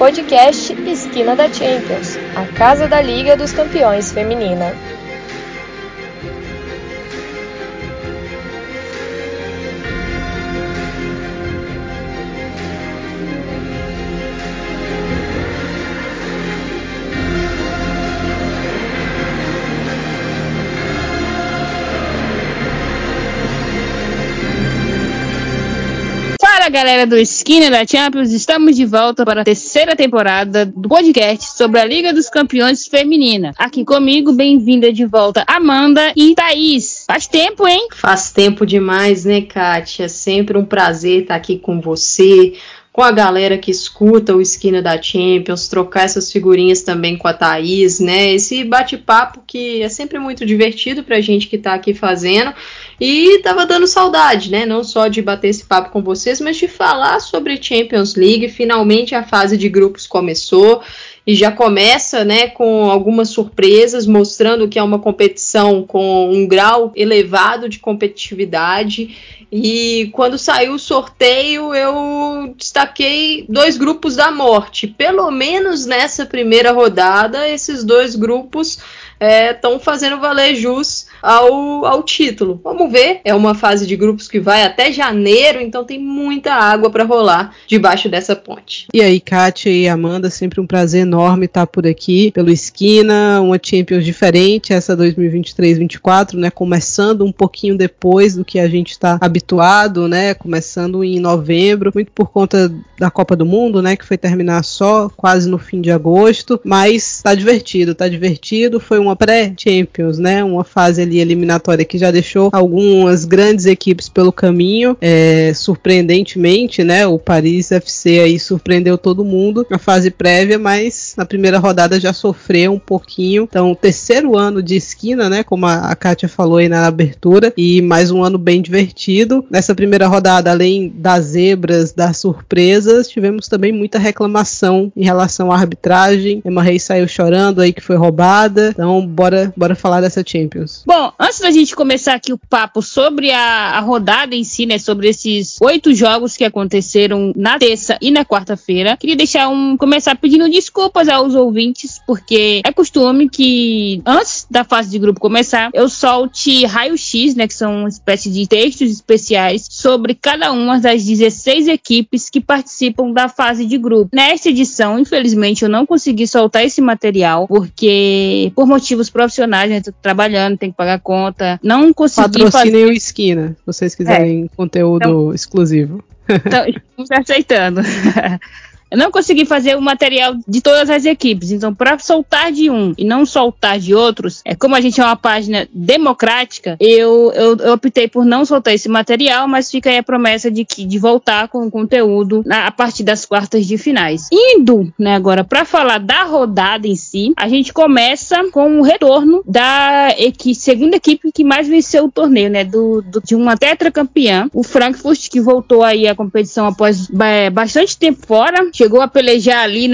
podcast Esquina da Champions, a casa da Liga dos Campeões Feminina. Fala, galera do Esquina da Champions, estamos de volta para a terceira temporada do podcast sobre a Liga dos Campeões Feminina. Aqui comigo, bem-vinda de volta, Amanda e Thaís. Faz tempo, hein? Faz tempo demais, né, Kátia? Sempre um prazer estar aqui com você, com a galera que escuta o Esquina da Champions, trocar essas figurinhas também com a Thaís, né? Esse bate-papo que é sempre muito divertido pra gente que tá aqui fazendo. E tava dando saudade, né? Não só de bater esse papo com vocês, mas de falar sobre Champions League. Finalmente a fase de grupos começou e já começa, né, com algumas surpresas, mostrando que é uma competição com um grau elevado de competitividade. E quando saiu o sorteio, eu destaquei 2 grupos da morte. Pelo menos nessa primeira rodada, esses 2 grupos estão fazendo valer jus ao título. Vamos ver, é uma fase de grupos que vai até janeiro, então tem muita água para rolar debaixo dessa ponte. E aí, Kátia e Amanda, sempre um prazer enorme estar por aqui, pelo Esquina, uma Champions diferente, essa 2023-24, né, começando um pouquinho depois do que a gente está habituado, né, começando em novembro, muito por conta da Copa do Mundo, né, que foi terminar só quase no fim de agosto, mas tá divertido, foi uma pré-Champions, né, uma fase ali eliminatória que já deixou algumas grandes equipes pelo caminho, surpreendentemente, né, o Paris FC aí surpreendeu todo mundo na fase prévia, mas na primeira rodada já sofreu um pouquinho. Então, terceiro ano de Esquina, né, como a Kátia falou aí na abertura, e mais um ano bem divertido. Nessa primeira rodada, além das zebras, das surpresas, tivemos também muita reclamação em relação à arbitragem. Emma Reis saiu chorando aí que foi roubada. Então, bora falar dessa Champions. Bom, antes da gente começar aqui o papo sobre a rodada em si, né, sobre esses 8 jogos que aconteceram na terça e na quarta-feira, queria começar pedindo desculpas aos ouvintes, porque é costume que antes da fase de grupo começar, eu solte raio-x, né, que são uma espécie de textos especiais sobre cada uma das 16 equipes que participam da fase de grupo. Nesta edição, infelizmente, eu não consegui soltar esse material, porque por motivos profissionais, né, tô trabalhando, tem que pagar conta, não consegui Patrocinem o Esquina, se vocês quiserem conteúdo exclusivo. Então, estamos aceitando. Eu não consegui fazer o material de todas as equipes, então para soltar de um e não soltar de outros, como a gente é uma página democrática, eu optei por não soltar esse material, mas fica aí a promessa de voltar com o conteúdo a partir das quartas de finais. Indo, né, agora para falar da rodada em si, a gente começa com o retorno da segunda equipe que mais venceu o torneio, né, de uma tetracampeã, o Frankfurt, que voltou aí à competição após bastante tempo fora. Chegou a pelejar ali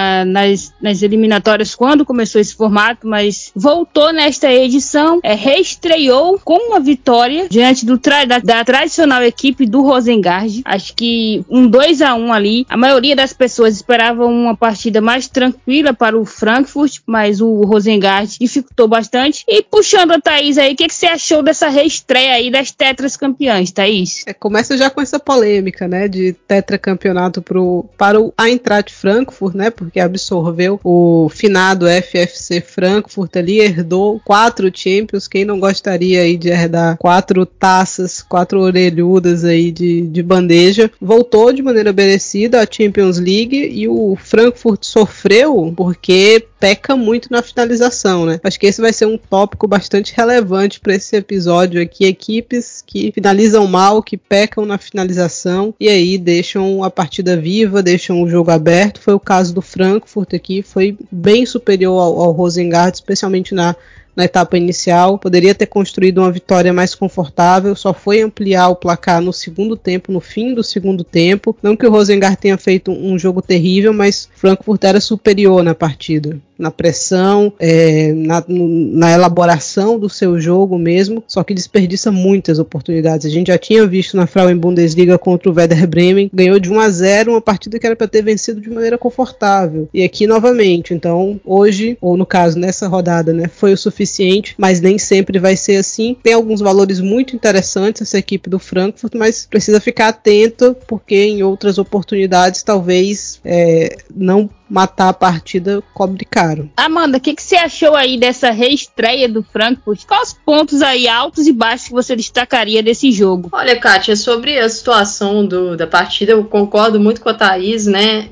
nas eliminatórias quando começou esse formato, mas voltou nesta edição, reestreou com uma vitória diante da tradicional equipe do Rosengard. Acho que um 2-1 ali. A maioria das pessoas esperavam uma partida mais tranquila para o Frankfurt, mas o Rosengard dificultou bastante. E puxando a Thaís aí, o que você achou dessa reestreia aí das tetras campeãs, Thaís? Começa já com essa polêmica, né, de tetracampeonato para o Eintracht Frankfurt, né, porque absorveu o finado FFC Frankfurt ali, herdou 4 Champions. Quem não gostaria aí de herdar 4 taças, 4 orelhudas aí de bandeja? Voltou de maneira merecida à Champions League e o Frankfurt sofreu porque peca muito na finalização, né? Acho que esse vai ser um tópico bastante relevante para esse episódio aqui. Equipes que finalizam mal, que pecam na finalização e aí deixam a partida viva, deixam o jogo aberto. Foi o caso do Frankfurt aqui, foi bem superior ao Rosengard, especialmente na etapa inicial. Poderia ter construído uma vitória mais confortável, só foi ampliar o placar no segundo tempo, no fim do segundo tempo. Não que o Rosengard tenha feito um jogo terrível, mas Frankfurt era superior na partida. na pressão, na elaboração do seu jogo mesmo, só que desperdiça muitas oportunidades. A gente já tinha visto na Frauen Bundesliga contra o Werder Bremen, ganhou de 1-0, uma partida que era para ter vencido de maneira confortável. E aqui novamente, então hoje, ou no caso nessa rodada, né, foi o suficiente, mas nem sempre vai ser assim. Tem alguns valores muito interessantes essa equipe do Frankfurt, mas precisa ficar atento, porque em outras oportunidades talvez não matar a partida cobre caro. Amanda, o que você achou aí dessa reestreia do Frankfurt? Quais os pontos aí altos e baixos que você destacaria desse jogo? Olha, Kátia, sobre a situação da partida, eu concordo muito com a Thaís, né?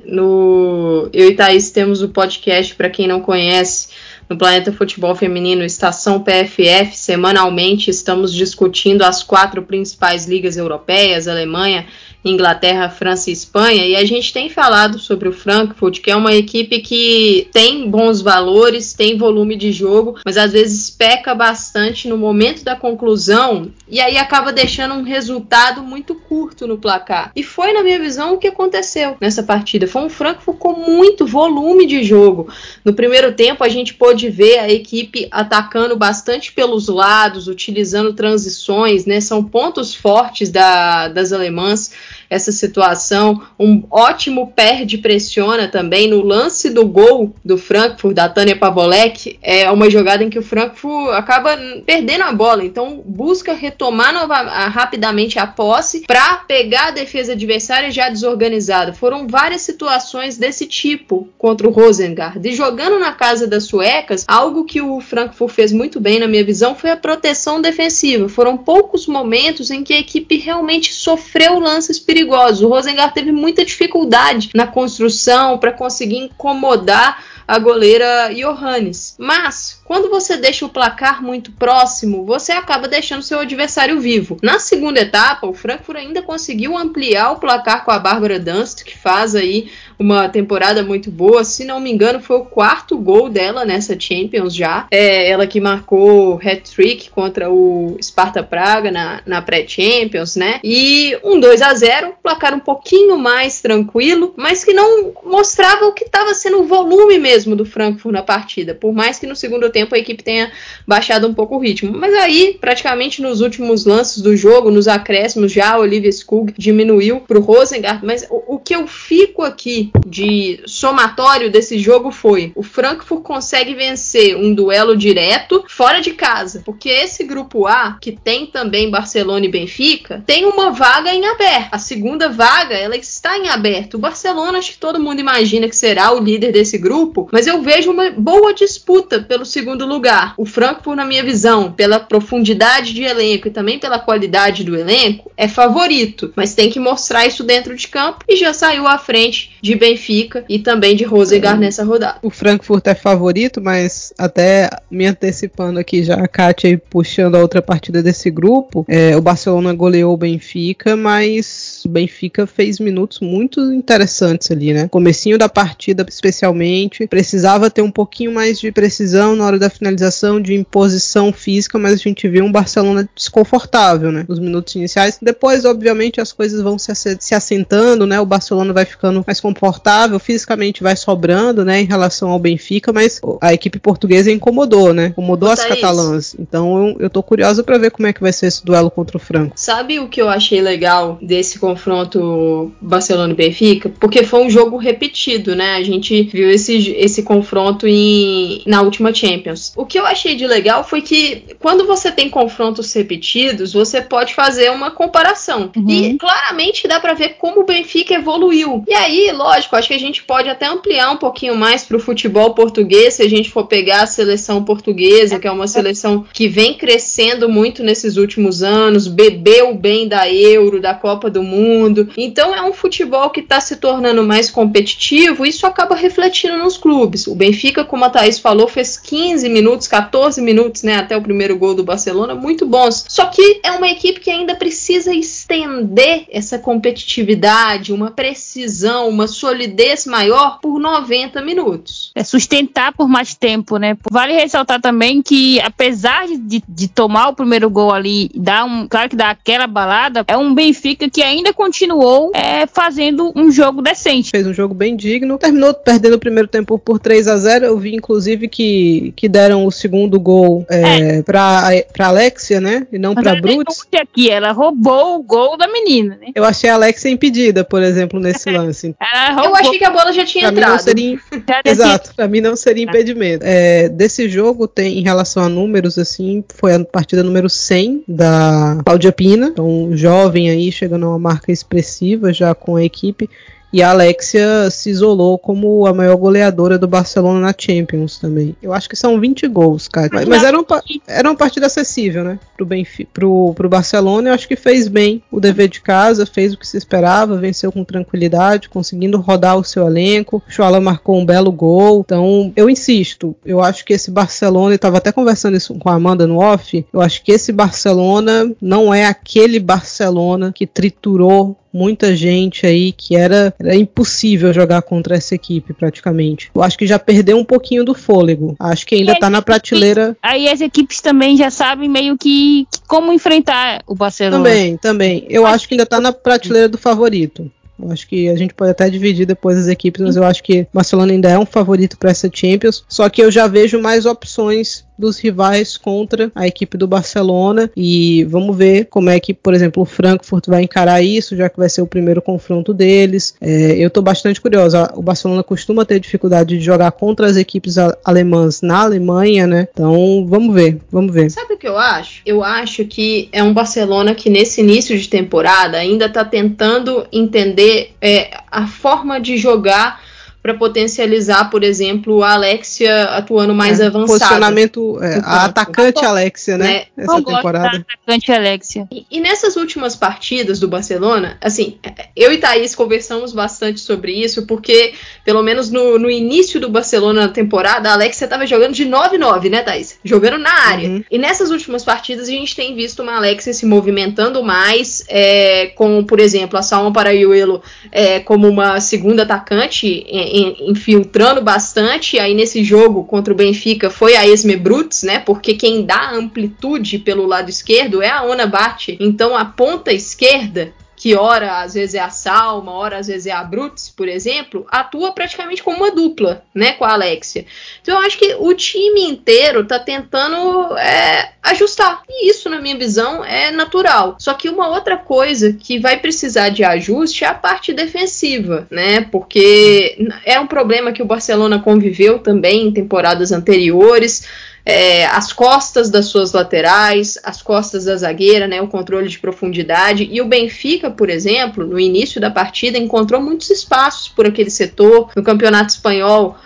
Eu e Thaís temos o podcast, para quem não conhece, no Planeta Futebol Feminino, Estação PFF. Semanalmente estamos discutindo as 4 principais ligas europeias, Alemanha, Inglaterra, França e Espanha, e a gente tem falado sobre o Frankfurt, que é uma equipe que tem bons valores, tem volume de jogo, mas às vezes peca bastante no momento da conclusão, e aí acaba deixando um resultado muito curto no placar. E foi, na minha visão, o que aconteceu nessa partida. Foi um Frankfurt com muito volume de jogo. No primeiro tempo, a gente pôde ver a equipe atacando bastante pelos lados, utilizando transições, né? São pontos fortes das alemãs, essa situação. Um ótimo perde-pressiona também. No lance do gol do Frankfurt, da Tanja Pavolek, é uma jogada em que o Frankfurt acaba perdendo a bola, então busca retomar rapidamente a posse para pegar a defesa adversária já desorganizada. Foram várias situações desse tipo contra o Rosengard. E jogando na casa das suecas, algo que o Frankfurt fez muito bem, na minha visão, foi a proteção defensiva. Foram poucos momentos em que a equipe realmente sofreu lances perigosos. O Rosengard teve muita dificuldade na construção para conseguir incomodar a goleira Johannes. Mas, quando você deixa o placar muito próximo, você acaba deixando seu adversário vivo. Na segunda etapa, o Frankfurt ainda conseguiu ampliar o placar com a Bárbara Dunst, que faz aí uma temporada muito boa. Se não me engano, foi o 4º gol dela nessa Champions já. Ela que marcou hat-trick contra o Sparta Praga na pré-Champions, né? E um 2-0, placar um pouquinho mais tranquilo, mas que não mostrava o que estava sendo o volume mesmo do Frankfurt na partida, por mais que no segundo tempo a equipe tenha baixado um pouco o ritmo. Mas aí, praticamente nos últimos lances do jogo, nos acréscimos, já a Olivia Skog diminuiu para o Rosengard. Mas o que eu fico aqui de somatório desse jogo foi: o Frankfurt consegue vencer um duelo direto fora de casa, porque esse grupo A, que tem também Barcelona e Benfica, tem uma vaga em aberto. A segunda vaga, ela está em aberto. O Barcelona, acho que todo mundo imagina que será o líder desse grupo, mas eu vejo uma boa disputa pelo segundo lugar. O Frankfurt, na minha visão, pela profundidade de elenco e também pela qualidade do elenco, é favorito, mas tem que mostrar isso dentro de campo, e já saiu à frente de Benfica e também de Rosengard nessa rodada. O Frankfurt é favorito, mas até me antecipando aqui já, a Kátia aí puxando a outra partida desse grupo, o Barcelona goleou o Benfica, mas o Benfica fez minutos muito interessantes ali, né? Comecinho da partida, especialmente, precisava ter um pouquinho mais de precisão na hora da finalização, de imposição física, mas a gente viu um Barcelona desconfortável, né? Nos minutos iniciais. Depois, obviamente, as coisas vão se assentando, né? O Barcelona vai ficando mais confortável, fisicamente vai sobrando, né? Em relação ao Benfica, mas a equipe portuguesa incomodou, né? Incomodou as catalãs. Então eu tô curiosa para ver como é que vai ser esse duelo contra o Franco. Sabe o que eu achei legal desse confronto Barcelona e Benfica? Porque foi um jogo repetido, né? A gente viu esse confronto na última Champions. O que eu achei de legal foi que quando você tem confrontos repetidos, você pode fazer uma comparação. E claramente dá pra ver como o Benfica evoluiu. E aí, lógico, acho que a gente pode até ampliar um pouquinho mais pro futebol português, se a gente for pegar a seleção portuguesa, que é uma seleção que vem crescendo muito nesses últimos anos, bebeu bem da Euro, da Copa do Mundo. Então é um futebol que tá se tornando mais competitivo, e isso acaba refletindo nos clubes. O Benfica, como a Thaís falou, fez 15 minutos, 14 minutos, né, até o primeiro gol do Barcelona, muito bons. Só que é uma equipe que ainda precisa estender essa competitividade, uma precisão, uma solidez maior por 90 minutos. É sustentar por mais tempo, né? Vale ressaltar também que, apesar de tomar o primeiro gol ali, claro que dá aquela balada, é um Benfica que ainda continuou fazendo um jogo decente. Fez um jogo bem digno, terminou perdendo o primeiro tempo por 3-0. Eu vi, inclusive, que deram o segundo gol pra Alexia, né? E não pra Brutes. Aqui, ela roubou o gol da menina, né? Eu achei a Alexia impedida, por exemplo, nesse lance. Eu achei que a bola já tinha entrado. Exato, pra mim não seria impedimento. Desse jogo, em relação a números, assim, foi a partida número 100 da Cláudia Pina, então jovem aí, chegando a uma marca expressiva já com a equipe. E a Alexia se isolou como a maior goleadora do Barcelona na Champions também. Eu acho que são 20 gols, cara. Mas era uma partida acessível, né? Pro Barcelona, eu acho que fez bem o dever de casa, fez o que se esperava, venceu com tranquilidade, conseguindo rodar o seu elenco. O Chouala marcou um belo gol. Então, eu insisto, eu acho que esse Barcelona, eu estava até conversando isso com a Amanda no off, eu acho que esse Barcelona não é aquele Barcelona que triturou muita gente aí, que era impossível jogar contra essa equipe praticamente. Eu acho que já perdeu um pouquinho do fôlego. Acho que ainda tá na prateleira. Aí as equipes também já sabem meio que como enfrentar o Barcelona. Também. Eu acho que ainda tá na prateleira do favorito. Eu acho que a gente pode até dividir depois as equipes, mas eu acho que o Barcelona ainda é um favorito para essa Champions. Só que eu já vejo mais opções dos rivais contra a equipe do Barcelona, e vamos ver como é que, por exemplo, o Frankfurt vai encarar isso, já que vai ser o primeiro confronto deles. Eu estou bastante curiosa. O Barcelona costuma ter dificuldade de jogar contra as equipes alemãs na Alemanha, né? Então vamos ver. Sabe o que eu acho? Eu acho que é um Barcelona que nesse início de temporada ainda está tentando entender a forma de jogar para potencializar, por exemplo, a Alexia atuando mais avançada. Posicionamento, a atacante Alexia, né? Essa temporada. Atacante Alexia. E nessas últimas partidas do Barcelona, assim, eu e Thaís conversamos bastante sobre isso, porque, pelo menos no início do Barcelona na temporada, a Alexia estava jogando de 9-9, né, Thaís? Jogando na área. Uhum. E nessas últimas partidas, a gente tem visto uma Alexia se movimentando mais, com, por exemplo, a Salma Paraiuelo como uma segunda atacante, infiltrando bastante. Aí nesse jogo contra o Benfica foi a Esme Brutes, né? Porque quem dá amplitude pelo lado esquerdo é a Ona Bart. Então a ponta esquerda, que ora às vezes é a Salma, ora às vezes é a Brutes, por exemplo, atua praticamente como uma dupla, né, com a Alexia. Então eu acho que o time inteiro tá tentando ajustar. E isso, na minha visão, é natural. Só que uma outra coisa que vai precisar de ajuste é a parte defensiva, né? Porque é um problema que o Barcelona conviveu também em temporadas anteriores. As costas das suas laterais, as costas da zagueira, né, o controle de profundidade. E o Benfica, por exemplo, no início da partida, encontrou muitos espaços por aquele setor. No Campeonato Espanhol,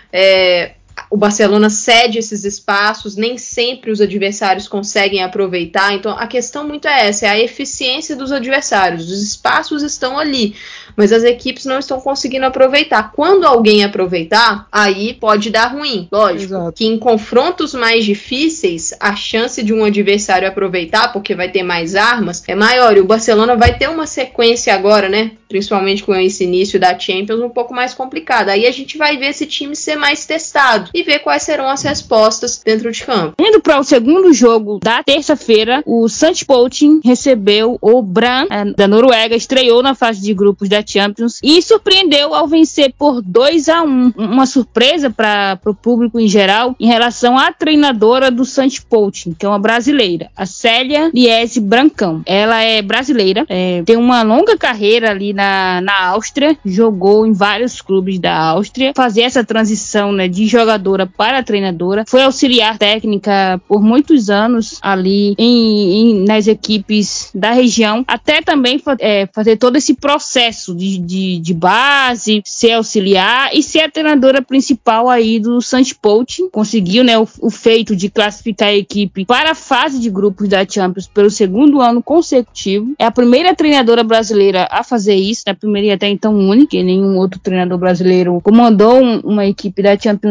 o Barcelona cede esses espaços, nem sempre os adversários conseguem aproveitar. Então a questão muito é essa, é a eficiência dos adversários. Os espaços estão ali, mas as equipes não estão conseguindo aproveitar. Quando alguém aproveitar, aí pode dar ruim. Lógico. Exato. Que em confrontos mais difíceis, a chance de um adversário aproveitar, porque vai ter mais armas, é maior. E o Barcelona vai ter uma sequência agora, né? Principalmente com esse início da Champions, um pouco mais complicada. Aí a gente vai ver esse time ser mais testado e ver quais serão as respostas dentro de campo. Indo para o segundo jogo da terça-feira, o Sandpoting recebeu o Brann da Noruega, estreou na fase de grupos da Champions e surpreendeu ao vencer por 2-1. Uma surpresa para o público em geral em relação à treinadora do Sandpoting, que é uma brasileira, a Célia Liese Brancão. Ela é brasileira, tem uma longa carreira ali na Áustria, jogou em vários clubes da Áustria. Fazer essa transição, né, de jogadora para treinadora, foi auxiliar técnica por muitos anos ali nas equipes da região, até também fazer todo esse processo de base, ser auxiliar e ser a treinadora principal aí do Sandpoting. Conseguiu, né, o feito de classificar a equipe para a fase de grupos da Champions pelo segundo ano consecutivo. É a primeira treinadora brasileira a fazer isso, a primeira e até então única, nenhum outro treinador brasileiro comandou uma equipe da Champions League na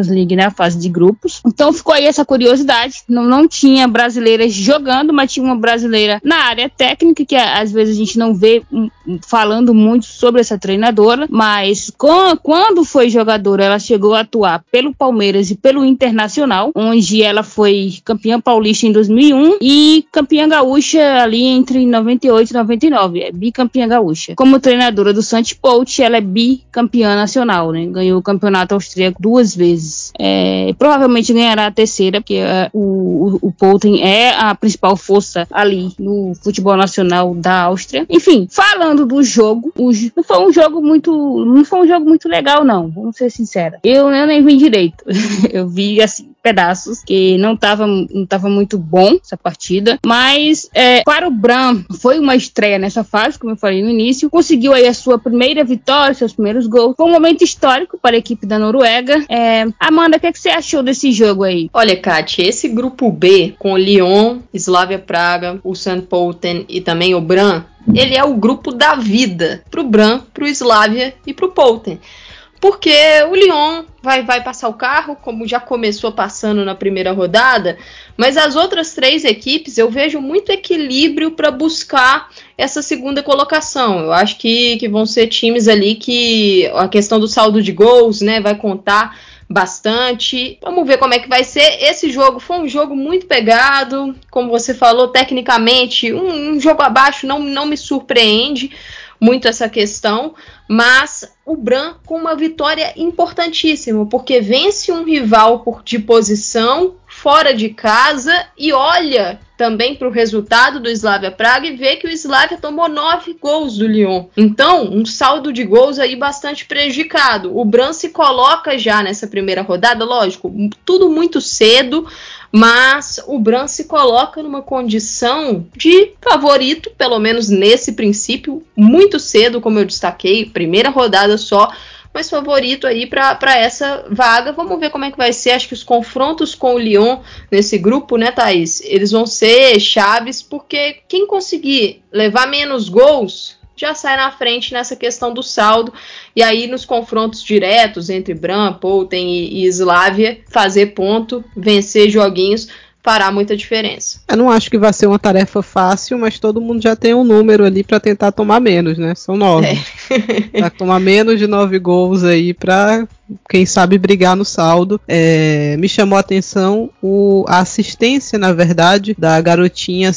a fase de grupos. Então ficou aí essa curiosidade. Não tinha brasileiras jogando, mas tinha uma brasileira na área técnica, que às vezes a gente não vê falando muito sobre essa treinadora, mas quando foi jogadora, ela chegou a atuar pelo Palmeiras e pelo Internacional, onde ela foi campeã paulista em 2001 e campeã gaúcha ali entre 98 e 99, bicampeã gaúcha. Como treinadora do Santos Pout, ela é bicampeã nacional, né? Ganhou o campeonato austríaco 2 vezes. Provavelmente ganhará a terceira, porque o Poulten é a principal força ali no futebol nacional da Áustria. Enfim, falando do jogo, não foi um jogo muito legal, não. Vamos ser sinceros. Eu nem vi direito. Eu vi, assim, pedaços, que não tava muito bom essa partida, mas para o Brann foi uma estreia nessa fase, como eu falei no início, conseguiu aí a sua primeira vitória, seus primeiros gols. Foi um momento histórico para a equipe da Noruega. Amanda, o que você achou desse jogo aí? Olha, Kátia, esse grupo B, com o Lyon, Slavia Praga, o St. Pölten e também o Brann, ele é o grupo da vida pro Brann, pro Slavia e pro Pölten. Porque o Lyon vai passar o carro, como já começou passando na primeira rodada, mas as outras 3 equipes eu vejo muito equilíbrio para buscar essa segunda colocação. Eu acho que vão ser times ali que a questão do saldo de gols, né, vai contar bastante. Vamos ver como é que vai ser. Esse jogo foi um jogo muito pegado, como você falou, tecnicamente, um jogo abaixo não me surpreende muito essa questão, mas o Brann com uma vitória importantíssima, porque vence um rival de posição fora de casa e olha também para o resultado do Slavia Praga e vê que o Slavia tomou 9 gols do Lyon. Então, um saldo de gols aí bastante prejudicado. O Brann se coloca já nessa primeira rodada, lógico, tudo muito cedo, mas o Brann se coloca numa condição de favorito, pelo menos nesse princípio, muito cedo, como eu destaquei, primeira rodada só, mas favorito aí para essa vaga. Vamos ver como é que vai ser. Acho que os confrontos com o Lyon nesse grupo, né, Thaís, eles vão ser chaves, porque quem conseguir levar menos gols já sai na frente nessa questão do saldo, e aí nos confrontos diretos entre Brann, Pölten e Slavia, fazer ponto, vencer joguinhos, fará muita diferença. Eu não acho que vai ser uma tarefa fácil, mas todo mundo já tem um número ali para tentar tomar menos, né? São 9. Para tomar menos de 9 gols aí para, quem sabe, brigar no saldo. Me chamou a atenção a assistência, na verdade, da garotinha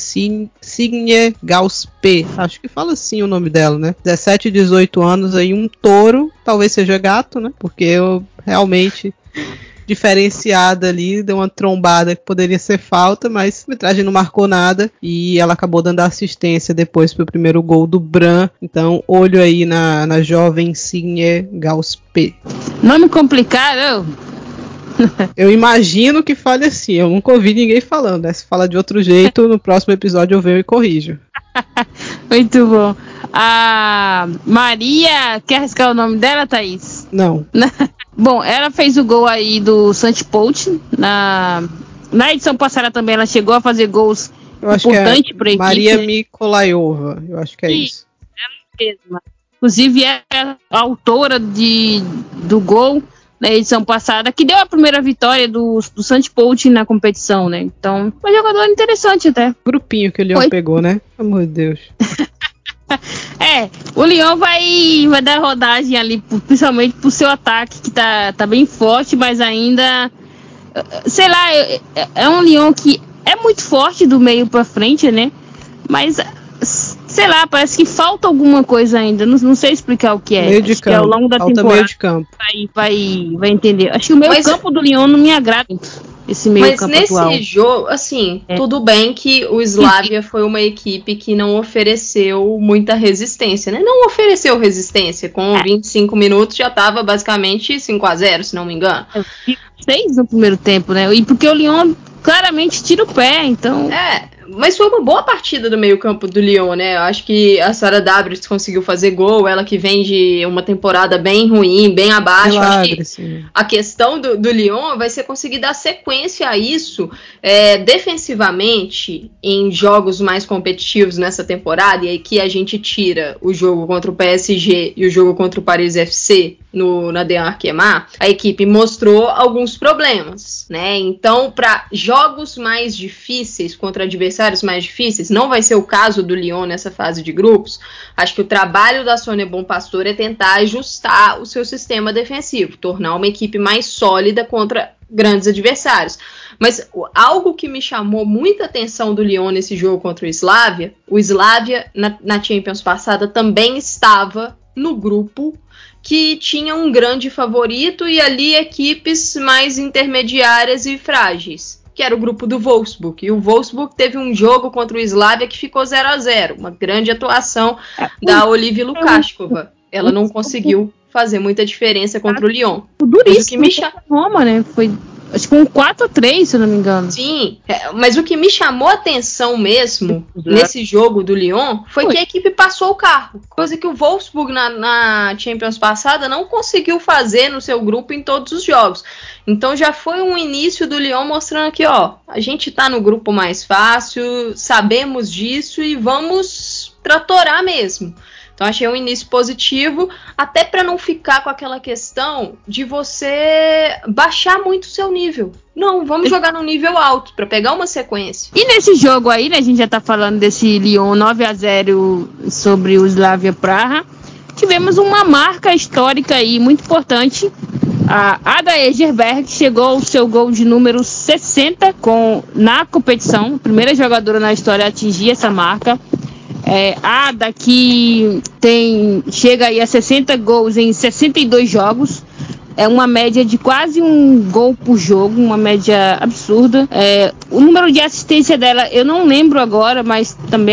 Signe Gauspe. Acho que fala assim o nome dela, né? 17, 18 anos aí, um touro. Talvez seja gato, né? Porque eu realmente... diferenciada ali, deu uma trombada que poderia ser falta, mas a arbitragem não marcou nada e ela acabou dando assistência depois pro primeiro gol do Brann. Então, olho aí na jovem Signe Gauspe. Nome complicado. Eu imagino que fale assim, eu nunca ouvi ninguém falando, né? Se fala de outro jeito, no próximo episódio eu venho e corrijo. Muito bom. A Maria, quer arriscar o nome dela, Thaís? Não. Bom, ela fez o gol aí do Santos Pout. Na edição passada também ela chegou a fazer gols importantes para a equipe. Maria Mikolaiova, eu acho que é isso. Ela mesma. Inclusive é a autora do gol na edição passada, que deu a primeira vitória do Santos Pout na competição, né? Então, foi um jogador interessante até. Grupinho que o Lyon pegou, né? Amor de Deus. O Lyon vai dar rodagem ali, principalmente pro seu ataque, que tá bem forte, mas ainda, sei lá, é um Lyon que é muito forte do meio pra frente, né? Mas, sei lá, parece que falta alguma coisa ainda, não sei explicar o que é. Meio de campo, que ao longo da temporada meio de campo. Vai entender. Acho que o meio campo do Lyon não me agrada muito. Esse meio campo atual. Mas nesse jogo, assim, tudo bem que o Slavia foi uma equipe que não ofereceu muita resistência, né? Não ofereceu resistência. Com 25 minutos já estava basicamente 5-0, se não me engano. 6 no primeiro tempo, né? E porque o Lyon claramente tira o pé, então... Mas foi uma boa partida do meio-campo do Lyon, né? Eu acho que a Sara Dabris conseguiu fazer gol, ela que vem de uma temporada bem ruim, bem abaixo. Milagre, acho que a questão do Lyon vai ser conseguir dar sequência a isso defensivamente em jogos mais competitivos nessa temporada, e aí que a gente tira o jogo contra o PSG e o jogo contra o Paris FC na De Arkema, a equipe mostrou alguns problemas, né? Então, para jogos mais difíceis, contra adversários mais difíceis, não vai ser o caso do Lyon nessa fase de grupos. Acho que o trabalho da Sonia Bonpastor é tentar ajustar o seu sistema defensivo, tornar uma equipe mais sólida contra grandes adversários. Mas algo que me chamou muita atenção do Lyon nesse jogo contra o Slavia na Champions passada também estava no grupo que tinha um grande favorito e ali equipes mais intermediárias e frágeis, que era o grupo do Wolfsburg. E o Wolfsburg teve um jogo contra o Slavia que ficou 0-0, uma grande atuação da Olivia Lukashkova. Ela não conseguiu fazer muita diferença contra o Lyon. Duríssimo, Roma, né? Foi acho que um 4-3, se eu não me engano. Sim, mas o que me chamou a atenção mesmo nesse jogo do Lyon foi que a equipe passou o carro, coisa que o Wolfsburg na Champions passada não conseguiu fazer no seu grupo em todos os jogos. Então já foi um início do Lyon mostrando que, a gente tá no grupo mais fácil, sabemos disso e vamos tratorar mesmo. Então achei um início positivo, até para não ficar com aquela questão de você baixar muito o seu nível. Não, vamos jogar num nível alto para pegar uma sequência. E nesse jogo aí, né, a gente já tá falando desse Lyon 9-0 sobre o Slavia Praha. Tivemos uma marca histórica aí muito importante. A Ada Egerberg chegou ao seu gol de número 60 na competição. Primeira jogadora na história a atingir essa marca. A Ada que chega aí a 60 gols em 62 jogos. É uma média de quase um gol por jogo, uma média absurda. O número de assistência dela, eu não lembro agora, mas também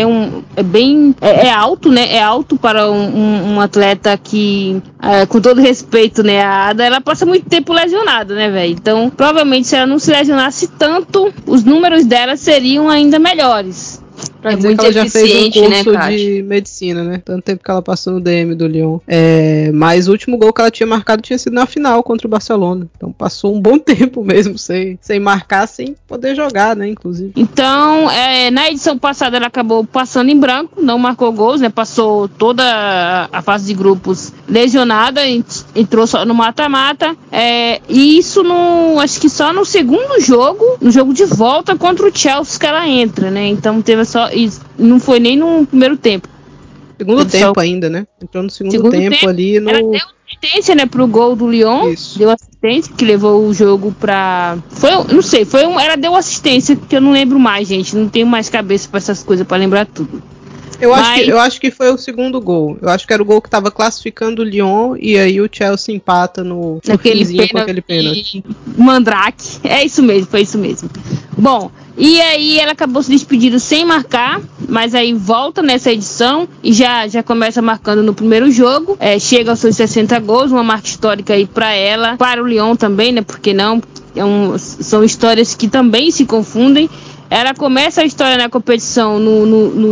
é alto, né? É alto para um atleta que, com todo respeito, né? A Ada, ela passa muito tempo lesionada, né, velho? Então, provavelmente, se ela não se lesionasse tanto, os números dela seriam ainda melhores. Pra dizer que ela já fez um curso de medicina, né? Tanto tempo que ela passou no DM do Lyon. Mas o último gol que ela tinha marcado tinha sido na final contra o Barcelona. Então passou um bom tempo mesmo sem marcar, sem poder jogar, né? Inclusive. Então, na edição passada ela acabou passando em branco, não marcou gols, né? Passou toda a fase de grupos lesionada, entrou só no mata-mata. E isso acho que só no segundo jogo, no jogo de volta contra o Chelsea que ela entra, né? Então teve só isso, não foi nem no primeiro tempo. Segundo tempo ainda, né? Entrou no segundo tempo ali no... Ela deu assistência, né, pro gol do Lyon. Isso. Deu assistência, que levou o jogo pra... ela deu assistência, que eu não lembro mais, gente. Não tenho mais cabeça pra essas coisas, pra lembrar tudo. Eu acho que foi o segundo gol. Eu acho que era o gol que tava classificando o Lyon e aí o Chelsea empata no finzinho com aquele pênalti. Mandrake. É isso mesmo, foi isso mesmo. Bom, e aí ela acabou se despedindo sem marcar, mas aí volta nessa edição e já começa marcando no primeiro jogo. Chega aos seus 60 gols, uma marca histórica aí pra ela, para o Lyon também, né? Porque não? São histórias que também se confundem. Ela começa a história na competição no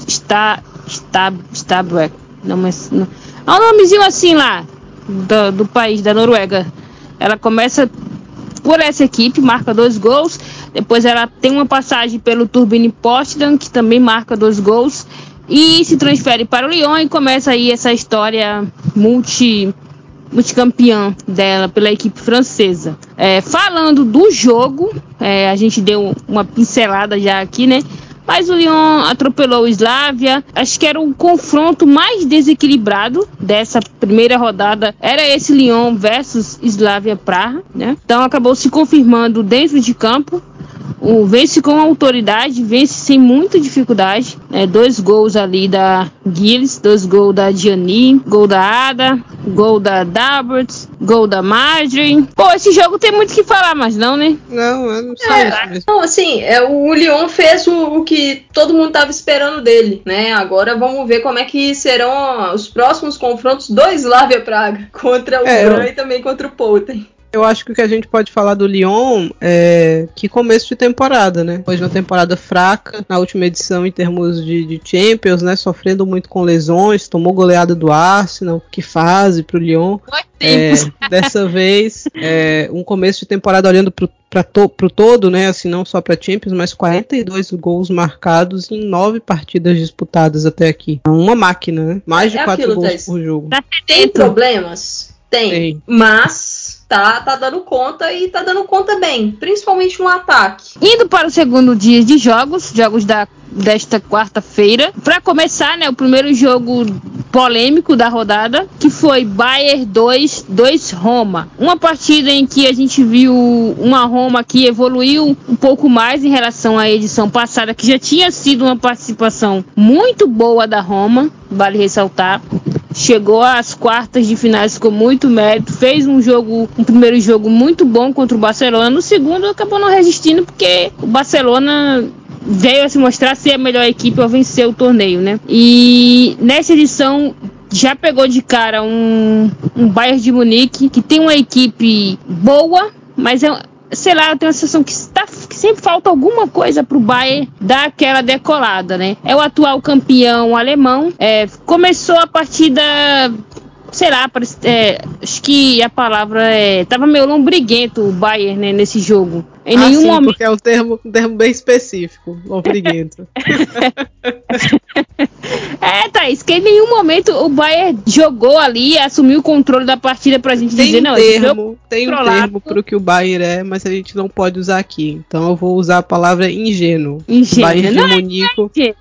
Stabæk. É um nomezinho assim lá, do país, da Noruega. Ela começa por essa equipe, marca 2 gols. Depois ela tem uma passagem pelo Turbine Potsdam, que também marca 2 gols. E se transfere para o Lyon e começa aí essa história multicampeã dela pela equipe francesa. Falando do jogo, a gente deu uma pincelada já aqui, né? Mas o Lyon atropelou o Slavia. Acho que era o confronto mais desequilibrado dessa primeira rodada. Era esse Lyon versus Slavia Praha, né? Então acabou se confirmando dentro de campo. Vence com autoridade, vence sem muita dificuldade. 2 gols ali da Gilles, 2 gols da Gianni, gol da Ada, gol da Daberts, gol da Marjorie. Pô, esse jogo tem muito o que falar, mas não, né? Não sei isso mesmo. Não, assim, o Lyon fez o que todo mundo estava esperando dele, né? Agora vamos ver como é que serão os próximos confrontos do Slavia Praga contra o Gran e também contra o Poten. Eu acho que o que a gente pode falar do Lyon é que começo de temporada, né? Depois de uma temporada fraca, na última edição em termos de Champions, né? Sofrendo muito com lesões, tomou goleada do Arsenal, que fase pro Lyon. Dessa vez, um começo de temporada olhando pro todo, né? Assim, não só pra Champions, mas 42 gols marcados em 9 partidas disputadas até aqui. Uma máquina, né? Mais de 4 gols por jogo. Tem problemas? Tem. Mas tá dando conta e tá dando conta bem, principalmente no ataque. Indo para o segundo dia de jogos desta quarta-feira. Para começar, né, o primeiro jogo polêmico da rodada, que foi Bayern 2 Roma. Uma partida em que a gente viu uma Roma que evoluiu um pouco mais em relação à edição passada, que já tinha sido uma participação muito boa da Roma, vale ressaltar. Chegou às quartas de finais com muito mérito, fez um primeiro jogo muito bom contra o Barcelona, no segundo acabou não resistindo porque o Barcelona veio a se mostrar ser a melhor equipe ao vencer o torneio, né? E nessa edição já pegou de cara um Bayern de Munique que tem uma equipe boa, mas sei lá, eu tenho a sensação que sempre falta alguma coisa pro Bayern dar aquela decolada, né? É o atual campeão alemão, começou a partida, sei lá, acho que a palavra tava meio lombriguento o Bayern, né, nesse jogo. Em nenhum momento... porque é um termo bem específico, lombriguento. Thaís, que em nenhum momento o Bayern jogou ali, assumiu o controle da partida pra gente dizer, não, tem um termo pro que o Bayern é, mas a gente não pode usar aqui. Então eu vou usar a palavra ingênuo. Bayern de Munique,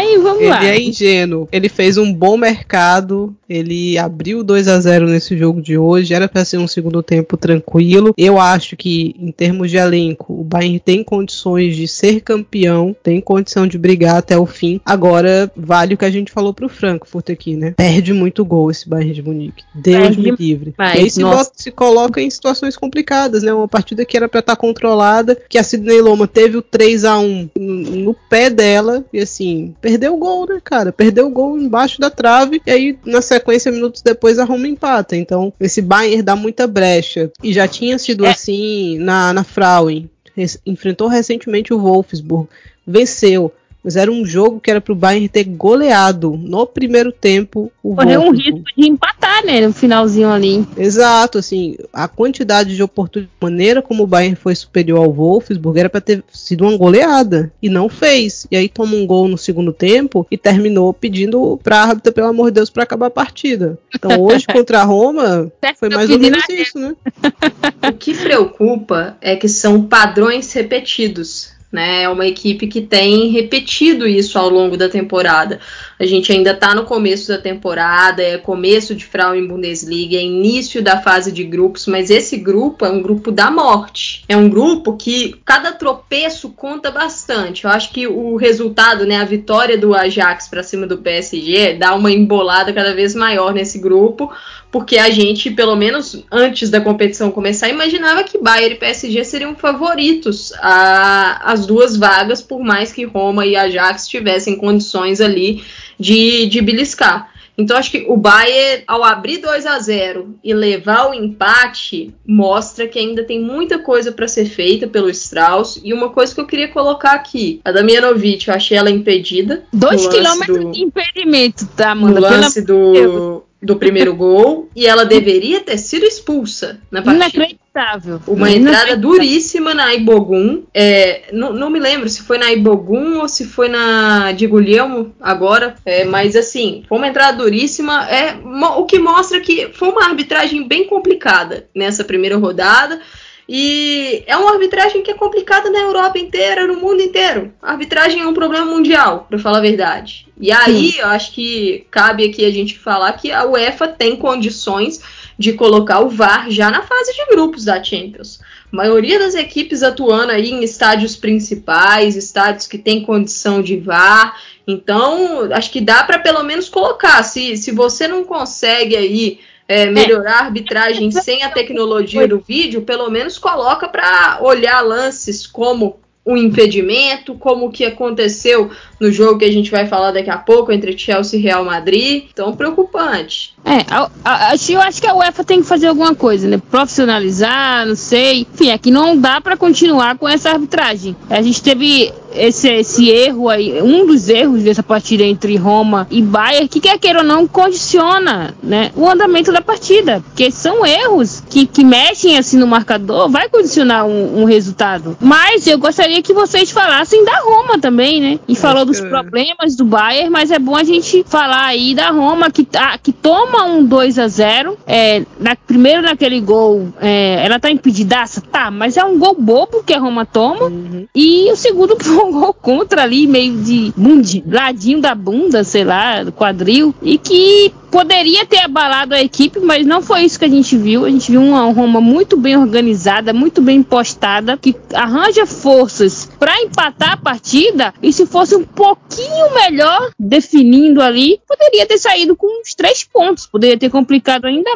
ele é ingênuo. Ele fez um bom mercado, ele abriu 2-0 nesse jogo de hoje, era pra ser um segundo tempo tranquilo. Eu acho que, em termos de elenco, o Bayern tem condições de ser campeão, tem condição de brigar até o fim. Agora, vale o que a gente falou pro Frankfurt aqui, né? Perde muito gol esse Bayern de Munique. Deus me livre. E aí se coloca em situações complicadas, né? Uma partida que era pra estar controlada, que a Sidney Loma teve o 3-1 no pé dela, e assim, perdeu o gol, né, cara? Perdeu o gol embaixo da trave, e aí, na sequência, minutos depois, a Roma empata. Então, esse Bayern dá muita brecha. E já tinha sido assim na Frauen. Enfrentou recentemente o Wolfsburg, venceu, mas era um jogo que era pro Bayern ter goleado no primeiro tempo o Wolfsburg. Correu um risco de empatar, né, no finalzinho ali. Exato, assim, a quantidade de oportunidades, a maneira como o Bayern foi superior ao Wolfsburg era para ter sido uma goleada, e não fez. E aí toma um gol no segundo tempo e terminou pedindo pra árbitra, pelo amor de Deus, pra acabar a partida. Então hoje contra a Roma foi mais ou menos isso, né? O que preocupa é que são padrões repetidos. Né? É uma equipe que tem repetido isso ao longo da temporada. A gente ainda está no começo da temporada, é começo de Frauen Bundesliga, é início da fase de grupos, mas esse grupo é um grupo da morte. É um grupo que cada tropeço conta bastante. Eu acho que o resultado, né, a vitória do Ajax para cima do PSG, dá uma embolada cada vez maior nesse grupo, porque a gente, pelo menos antes da competição começar, imaginava que Bayern e PSG seriam favoritos às duas vagas, por mais que Roma e Ajax tivessem condições ali de beliscar. Então acho que o Bayern, ao abrir 2-0 e levar o empate, mostra que ainda tem muita coisa para ser feita pelo Strauss. E uma coisa que eu queria colocar aqui, a Damianovic, eu achei ela impedida. 2 quilômetros de impedimento, tá, Amanda? No lance do primeiro gol, e ela deveria ter sido expulsa na partida. Inacreditável. Uma entrada duríssima na Ibogun. Não me lembro se foi na Ibogun ou se foi na de Guglielmo agora, mas assim, foi uma entrada duríssima, o que mostra que foi uma arbitragem bem complicada nessa primeira rodada. E é uma arbitragem que é complicada na Europa inteira, no mundo inteiro. A arbitragem é um problema mundial, para falar a verdade. E aí, eu acho que cabe aqui a gente falar que a UEFA tem condições de colocar o VAR já na fase de grupos da Champions. A maioria das equipes atuando aí em estádios principais, estádios que tem condição de VAR. Então, acho que dá para pelo menos colocar. Se você não consegue aí melhorar a arbitragem sem a tecnologia do vídeo, pelo menos coloca para olhar lances como um impedimento, como que aconteceu no jogo que a gente vai falar daqui a pouco, entre Chelsea e Real Madrid. Então, preocupante. Eu acho que a UEFA tem que fazer alguma coisa, né? Profissionalizar, não sei. Enfim, é que não dá para continuar com essa arbitragem. A gente teve esse erro aí, um dos erros dessa partida entre Roma e Bayern, que quer queira ou não, condiciona, né, o andamento da partida, porque são erros que mexem assim no marcador, vai condicionar um resultado. Mas eu gostaria que vocês falassem da Roma também, né? E falou dos problemas do Bayern, mas é bom a gente falar aí da Roma, que toma um 2-0, primeiro naquele gol, ela tá impedidaça, tá, mas é um gol bobo que a Roma toma, e o segundo que foi um gol contra ali, meio de ladinho da bunda, sei lá, do quadril, e que poderia ter abalado a equipe, mas não foi isso que a gente viu. A gente viu uma Roma muito bem organizada, muito bem postada, que arranja forças para empatar a partida, e se fosse um pouquinho melhor definindo ali, poderia ter saído com uns 3 pontos, poderia ter complicado ainda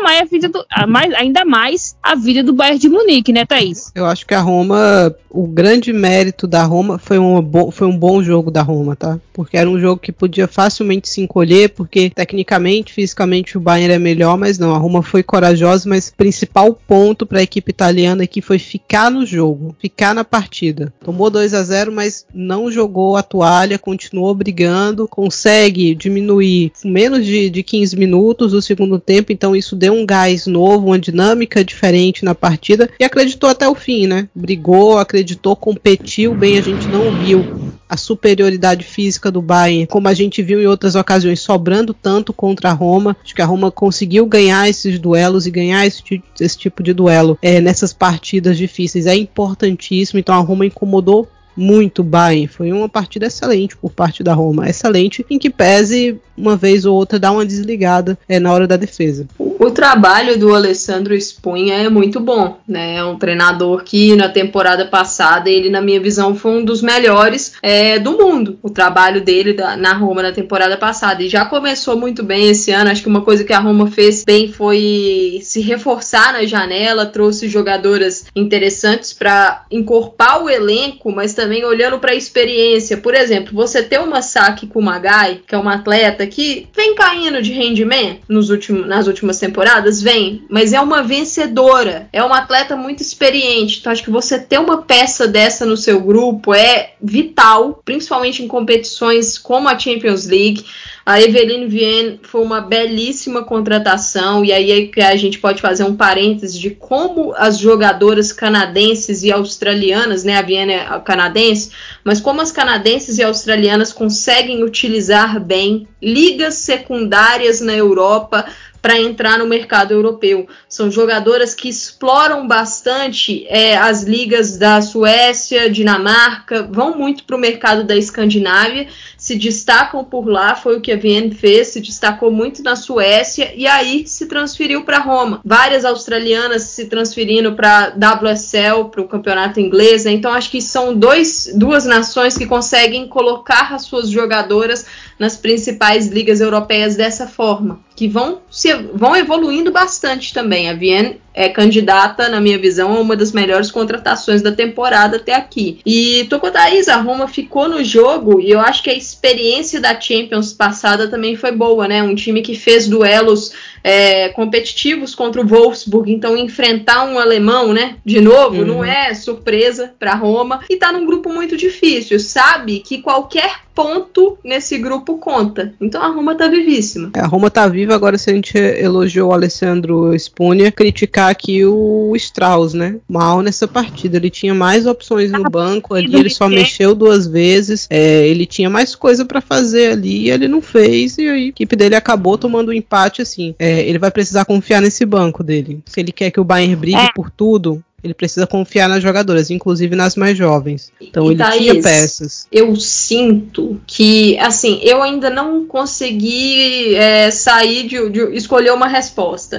mais a vida do Bayern de Munique, né, Thaís? Eu acho que a Roma, o grande mérito da Roma foi um bom jogo da Roma, tá? Porque era um jogo que podia facilmente se encolher, porque tecnicamente, fisicamente o Bayern é melhor, mas não, a Roma foi corajosa, mas o principal ponto para a equipe italiana aqui foi ficar no jogo, ficar na partida. Tomou 2-0, mas não jogou a toalha, continuou brigando, consegue diminuir menos de 15 minutos do segundo tempo, então isso deu um gás novo, uma dinâmica diferente na partida, e acreditou até o fim, né? Brigou, acreditou, competiu bem, a gente não viu a superioridade física do Bayern, como a gente viu em outras ocasiões, sobrando tanto contra a Roma. Acho que a Roma conseguiu ganhar esses duelos e ganhar esse tipo de duelo nessas partidas difíceis. É importantíssimo, então a Roma incomodou muito o Bayern. Foi uma partida excelente por parte da Roma, excelente, em que pese uma vez ou outra dar uma desligada na hora da defesa. O trabalho do Alessandro Spugna é muito bom, né? É um treinador que na temporada passada, ele na minha visão foi um dos melhores do mundo. O trabalho dele na Roma na temporada passada, e já começou muito bem esse ano. Acho que uma coisa que a Roma fez bem foi se reforçar na janela, trouxe jogadoras interessantes para encorpar o elenco, mas também olhando para a experiência. Por exemplo, você ter uma Saki Kumagai, que é uma atleta que vem caindo de rendimento nas últimas temporadas, vem, mas é uma vencedora, é uma atleta muito experiente. Então acho que você ter uma peça dessa no seu grupo é vital, principalmente em competições como a Champions League. A Evelyne Vienne foi uma belíssima contratação, e aí é que a gente pode fazer um parênteses de como as jogadoras canadenses e australianas, né, a Vienne é canadense, mas como as canadenses e australianas conseguem utilizar bem ligas secundárias na Europa para entrar no mercado europeu. São jogadoras que exploram bastante as ligas da Suécia, Dinamarca, vão muito para o mercado da Escandinávia, se destacam por lá, foi o que a Vienne fez, se destacou muito na Suécia e aí se transferiu para Roma. Várias australianas se transferindo para WSL, para o campeonato inglês, né? Então acho que são duas nações que conseguem colocar as suas jogadoras nas principais ligas europeias dessa forma, que vão evoluindo bastante também. A Vienne é candidata, na minha visão, a uma das melhores contratações da temporada até aqui. E tô com a Thaís, a Roma ficou no jogo, e eu acho que a experiência da Champions passada também foi boa, né? Um time que fez duelos competitivos contra o Wolfsburg, então enfrentar um alemão, né? De novo, não é surpresa para Roma, e tá num grupo muito difícil, sabe que qualquer ponto nesse grupo conta. Então a Roma tá vivíssima. A Roma tá viva. Agora, se a gente elogiou o Alessandro Spugna, criticar aqui o Strauss, né? Mal nessa partida. Ele tinha mais opções no banco ali, ele só mexeu 2 vezes. Ele tinha mais coisa pra fazer ali e ele não fez, e a equipe dele acabou tomando um empate assim. Ele vai precisar confiar nesse banco dele. Se ele quer que o Bayern brigue por tudo, ele precisa confiar nas jogadoras, inclusive nas mais jovens. Então ele Thaís, tinha peças. Eu sinto que, assim, eu ainda não consegui sair de escolher uma resposta.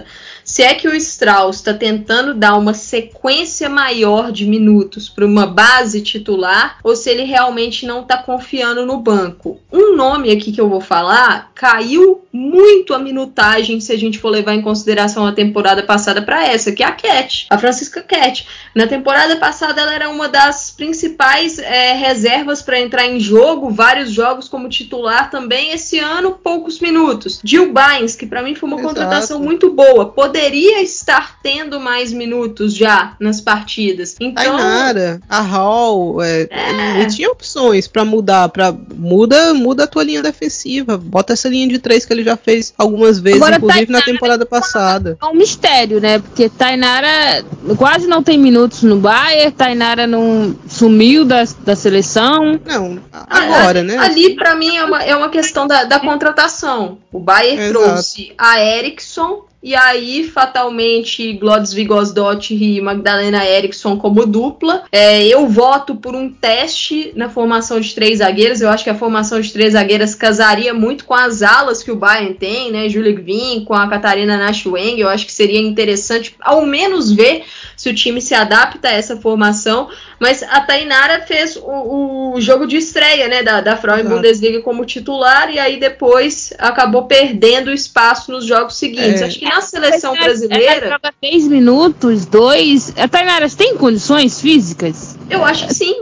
se é que o Strauss está tentando dar uma sequência maior de minutos para uma base titular ou se ele realmente não está confiando no banco. Um nome aqui que eu vou falar caiu muito a minutagem se a gente for levar em consideração a temporada passada para essa, que é a Cat, a Francisca Cat. Na temporada passada ela era uma das principais reservas para entrar em jogo, vários jogos como titular também. Esse ano, poucos minutos. Jill Bynes, que para mim foi uma contratação muito boa, poderia estar tendo mais minutos já nas partidas. Então, Tainara, a Hall, ele tinha opções para mudar, muda a tua linha defensiva, bota essa linha de 3 que ele já fez algumas vezes, agora, inclusive Tainara, na temporada passada. É um mistério, né? Porque Tainara quase não tem minutos no Bayern, Tainara não sumiu da seleção. Não, agora, né? Ali para mim é uma questão da contratação. O Bayern trouxe a Eriksson e aí, fatalmente, Glodis Vigosdottir e Magdalena Eriksson como dupla. Eu voto por um teste na formação de 3 zagueiras. Eu acho que a formação de 3 zagueiras casaria muito com as alas que o Bayern tem, né? Julia Gvin com a Catarina Naschweng. Eu acho que seria interessante, ao menos, ver se o time se adapta a essa formação. Mas a Tainara fez o jogo de estreia, né, da Frauen-Bundesliga como titular e aí depois acabou perdendo espaço nos jogos seguintes. Acho que na seleção brasileira... Ela joga 3 minutos, 2... A Tainara tem condições físicas? Eu acho que sim.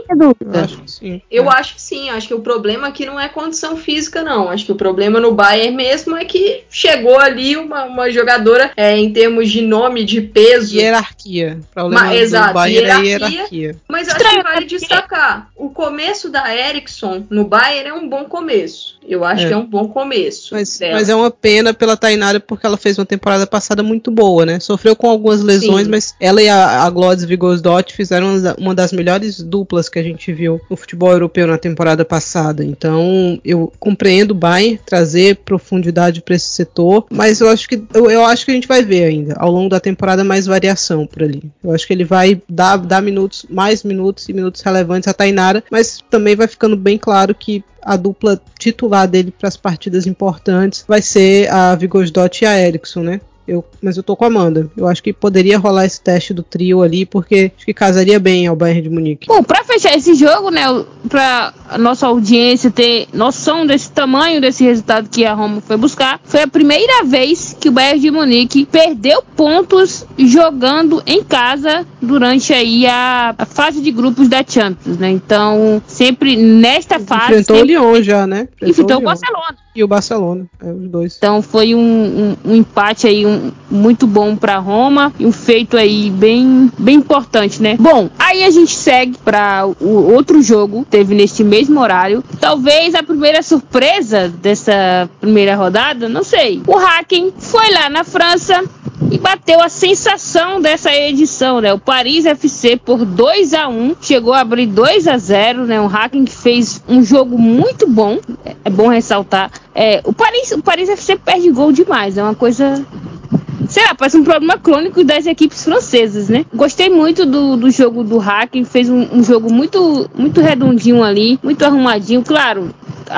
Eu acho que sim. Acho que o problema aqui não é condição física, não. Acho que o problema no Bayern mesmo é que chegou ali uma jogadora em termos de nome, de peso. Hierarquia. O problema do Bayern é hierarquia. Mas acho que vale destacar. O começo da Eriksson no Bayern é um bom começo. Eu acho que é um bom começo. Mas é uma pena pela Tainara porque ela fez uma temporada passada muito boa, né? Sofreu com algumas lesões, mas ela e a Glodis Vigosdottir fizeram uma das melhores duplas que a gente viu no futebol europeu na temporada passada. Então, eu compreendo o Bayern trazer profundidade para esse setor, mas eu acho que a gente vai ver ainda, ao longo da temporada, mais variação por ali. Eu acho que ele vai dar mais minutos e minutos relevantes a Tainara, mas também vai ficando bem claro que a dupla titular dele para as partidas importantes vai ser a Vigosdottir e a Eriksson, né? Mas eu tô com a Amanda. Eu acho que poderia rolar esse teste do trio ali, porque acho que casaria bem ao Bayern de Munique. Bom, pra fechar esse jogo, né, pra a nossa audiência ter noção desse tamanho desse resultado que a Roma foi buscar, foi a primeira vez que o Bayern de Munique perdeu pontos jogando em casa durante aí a fase de grupos da Champions, né? Então, sempre nesta fase... Enfrentou o Lyon já, né? Enfrentou o Barcelona. E o Barcelona, os dois. Então foi um empate aí muito bom para Roma e um feito aí bem importante, né? Bom, aí a gente segue para o outro jogo, teve neste mesmo horário. Talvez a primeira surpresa dessa primeira rodada, não sei. O Hacken foi lá na França e bateu a sensação dessa edição, né? O Paris FC por 2-1, chegou a abrir 2-0, né? O Hacken que fez um jogo muito bom, é bom ressaltar. O Paris FC perde gol demais, é uma coisa... Sei lá, parece um problema crônico das equipes francesas, né? Gostei muito do jogo do Hacken, fez um jogo muito redondinho ali, muito arrumadinho. Claro,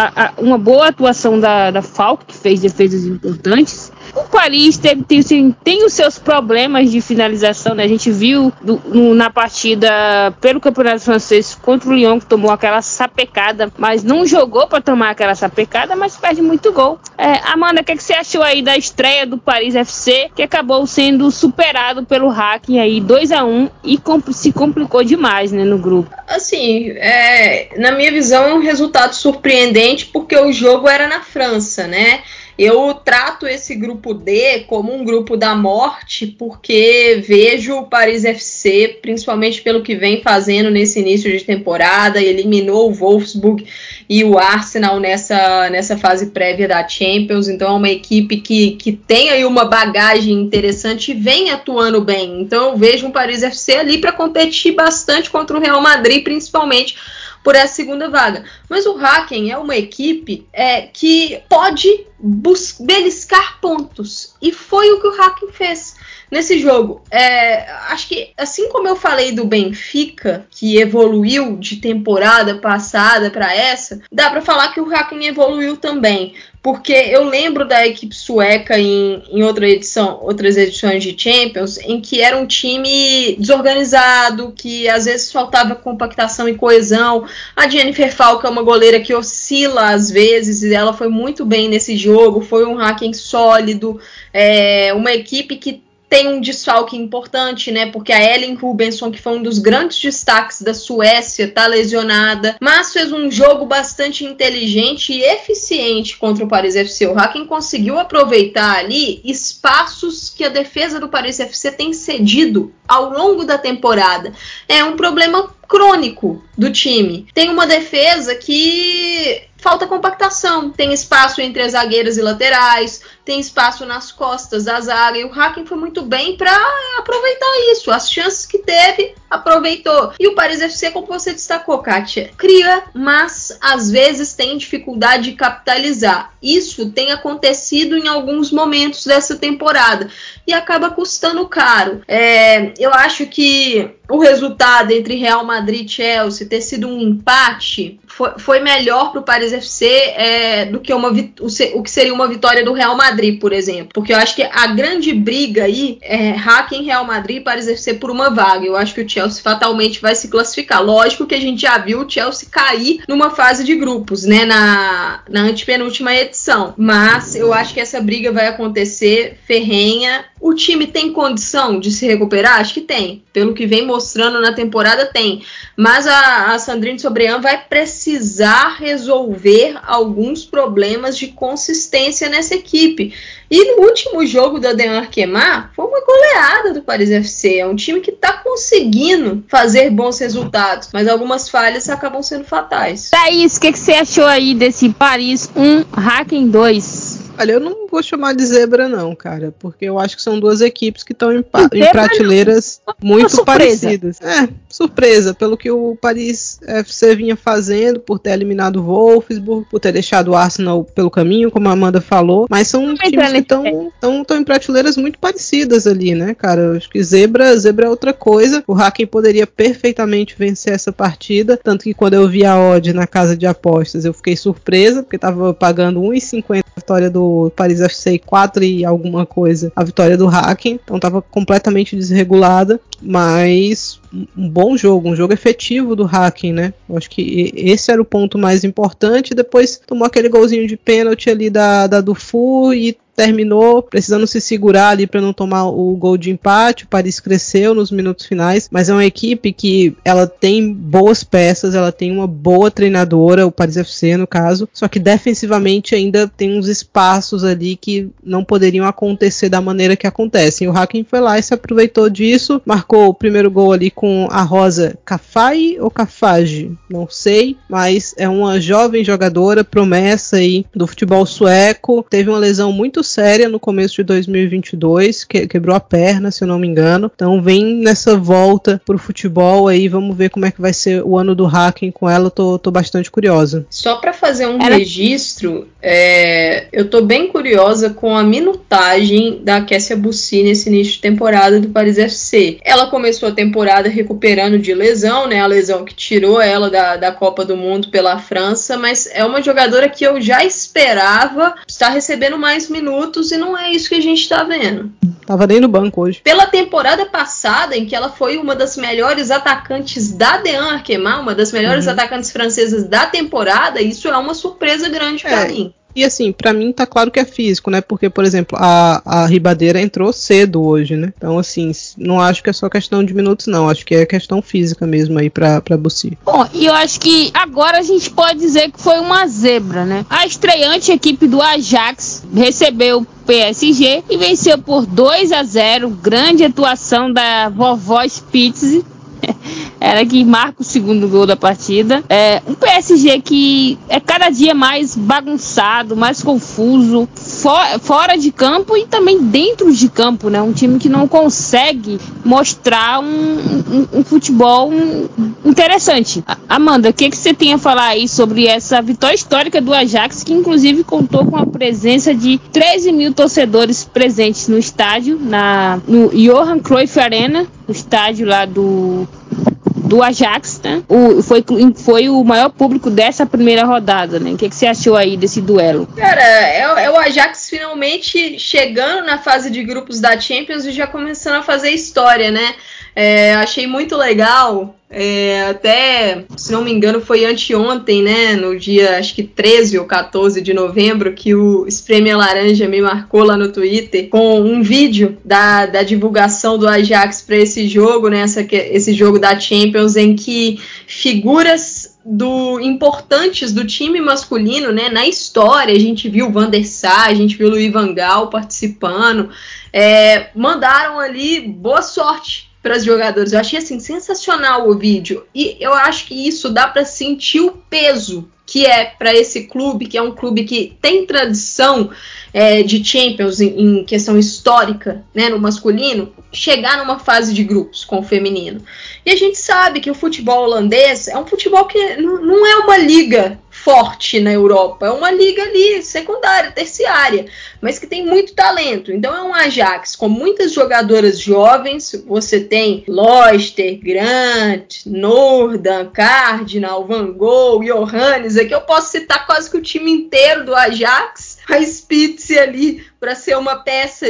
uma boa atuação da Falk, que fez defesas importantes. O Paris tem os seus problemas de finalização, né? A gente viu na partida pelo Campeonato Francês contra o Lyon, que tomou aquela sapecada, mas não jogou para tomar aquela sapecada, mas perde muito gol. Amanda, o que você achou aí da estreia do Paris FC, que acabou sendo superado pelo Hacken aí 2-1 e se complicou demais, né, no grupo? Assim, na minha visão é um resultado surpreendente porque o jogo era na França, né? Eu trato esse grupo D como um grupo da morte porque vejo o Paris FC, principalmente pelo que vem fazendo nesse início de temporada, eliminou o Wolfsburg e o Arsenal nessa fase prévia da Champions, então é uma equipe que tem aí uma bagagem interessante e vem atuando bem. Então eu vejo um Paris FC ali para competir bastante contra o Real Madrid, principalmente por essa segunda vaga. Mas o Hacken é uma equipe que pode beliscar pontos. E foi o que o Hacken fez. nesse jogo. Acho que, assim como eu falei do Benfica, que evoluiu de temporada passada para essa, dá para falar que o Häcken evoluiu também. Porque eu lembro da equipe sueca em outras edições de Champions, em que era um time desorganizado, que às vezes faltava compactação e coesão. A Jennifer Falk é uma goleira que oscila às vezes, e ela foi muito bem nesse jogo, foi um Häcken sólido, uma equipe que tem um desfalque importante, né? Porque a Ellen Rubensson, que foi um dos grandes destaques da Suécia, tá lesionada, mas fez um jogo bastante inteligente e eficiente contra o Paris FC. O Häcken conseguiu aproveitar ali espaços que a defesa do Paris FC tem cedido ao longo da temporada. É um problema crônico do time. Tem uma defesa que falta compactação, tem espaço entre as zagueiras e laterais, tem espaço nas costas da zaga, e o Häcken foi muito bem para aproveitar isso. As chances que teve, aproveitou. E o Paris FC, como você destacou, Kátia, cria, mas às vezes tem dificuldade de capitalizar. Isso tem acontecido em alguns momentos dessa temporada e acaba custando caro. Eu acho que o resultado entre Real Madrid e Chelsea ter sido um empate foi melhor para o Paris FC do que o que seria uma vitória do Real Madrid, por exemplo. Porque eu acho que a grande briga aí é Häcken, Real Madrid e Paris FC por uma vaga. Eu acho que o Chelsea fatalmente vai se classificar. Lógico que a gente já viu o Chelsea cair numa fase de grupos, né, na antepenúltima edição. Mas eu acho que essa briga vai acontecer ferrenha. O time tem condição de se recuperar? Acho que tem. Pelo que vem mostrando na temporada, tem. Mas a Sandrine Sobrean vai precisar resolver alguns problemas de consistência nessa equipe. E no último jogo da Den Arkema, foi uma goleada do Paris FC. É um time que está conseguindo fazer bons resultados, mas algumas falhas acabam sendo fatais. Thaís, o que você achou aí desse Paris 1, Häcken 2? Olha, eu não vou chamar de zebra não, cara, porque eu acho que são duas equipes que estão em prateleiras muito parecidas. Surpresa, pelo que o Paris FC vinha fazendo, por ter eliminado o Wolfsburg, por ter deixado o Arsenal pelo caminho, como a Amanda falou, mas são times que estão em prateleiras muito parecidas ali, né, cara? Eu acho que zebra é outra coisa. O Häcken poderia perfeitamente vencer essa partida, tanto que quando eu vi a odd na casa de apostas, eu fiquei surpresa, porque tava pagando 1,50 a vitória do Paris FC 4 e alguma coisa a vitória do Häcken, então estava completamente desregulada, mas um bom jogo, um jogo efetivo do Häcken, né? Eu acho que esse era o ponto mais importante. Depois tomou aquele golzinho de pênalti ali da Dufour e terminou precisando se segurar ali para não tomar o gol de empate. O Paris cresceu nos minutos finais, mas é uma equipe que ela tem boas peças, ela tem uma boa treinadora, o Paris FC no caso, só que defensivamente ainda tem uns espaços ali que não poderiam acontecer da maneira que acontecem. O Häcken foi lá e se aproveitou disso, marcou o primeiro gol ali com a Rosa Cafai ou Cafage, não sei, mas é uma jovem jogadora, promessa aí do futebol sueco, teve uma lesão muito séria no começo de 2022, quebrou a perna, se eu não me engano, então vem nessa volta pro futebol aí, vamos ver como é que vai ser o ano do Häcken com ela, tô bastante curiosa. Só para fazer um registro, eu tô bem curiosa com a minutagem da Kessia Bussi nesse início de temporada do Paris FC. Ela começou a temporada recuperando de lesão, né, a lesão que tirou ela da Copa do Mundo pela França, mas é uma jogadora que eu já esperava estar recebendo mais minutos e não é isso que a gente está vendo. Tava nem no banco hoje. Pela temporada passada, em que ela foi uma das melhores atacantes da Den Arkema, uma das melhores atacantes francesas da temporada, isso é uma surpresa grande para mim. E assim, pra mim tá claro que é físico, né? Porque, por exemplo, a Ribadeira entrou cedo hoje, né? Então, assim, não acho que é só questão de minutos, não. Acho que é questão física mesmo aí pra Bussi. Bom, e eu acho que agora a gente pode dizer que foi uma zebra, né? A estreante equipe do Ajax recebeu o PSG e venceu por 2-0. Grande atuação da vovó Spitz. Ela que marca o segundo gol da partida. Um PSG que é cada dia mais bagunçado, mais confuso, fora de campo e também dentro de campo, né? Um time que não consegue mostrar um futebol interessante. Amanda, o que você tem a falar aí sobre essa vitória histórica do Ajax, que inclusive contou com a presença de 13 mil torcedores presentes no estádio, no Johan Cruyff Arena, no estádio lá do Ajax, né? Foi o maior público dessa primeira rodada, né? O que você achou aí desse duelo? Cara, é o Ajax finalmente chegando na fase de grupos da Champions e já começando a fazer história, né? Achei muito legal, até, se não me engano, foi anteontem, né? No dia, acho que 13 ou 14 de novembro, que o Espreme Laranja me marcou lá no Twitter com um vídeo da divulgação do Ajax para esse jogo, né? Esse jogo da Champions, em que figuras importantes do time masculino, né, na história, a gente viu o Van der Sar, a gente viu o Louis van Gaal participando, mandaram ali boa sorte para os jogadores. Eu achei assim sensacional o vídeo e eu acho que isso dá para sentir o peso que é para esse clube, que é um clube que tem tradição de Champions em questão histórica, né, no masculino, chegar numa fase de grupos com o feminino. E a gente sabe que o futebol holandês é um futebol que não é uma liga forte na Europa, é uma liga ali secundária, terciária, mas que tem muito talento. Então é um Ajax com muitas jogadoras jovens, você tem Loister, Grant, Noordan, Cardinal, Van Gogh, Johannes, aqui eu posso citar quase que o time inteiro do Ajax, a Spitz ali para ser uma peça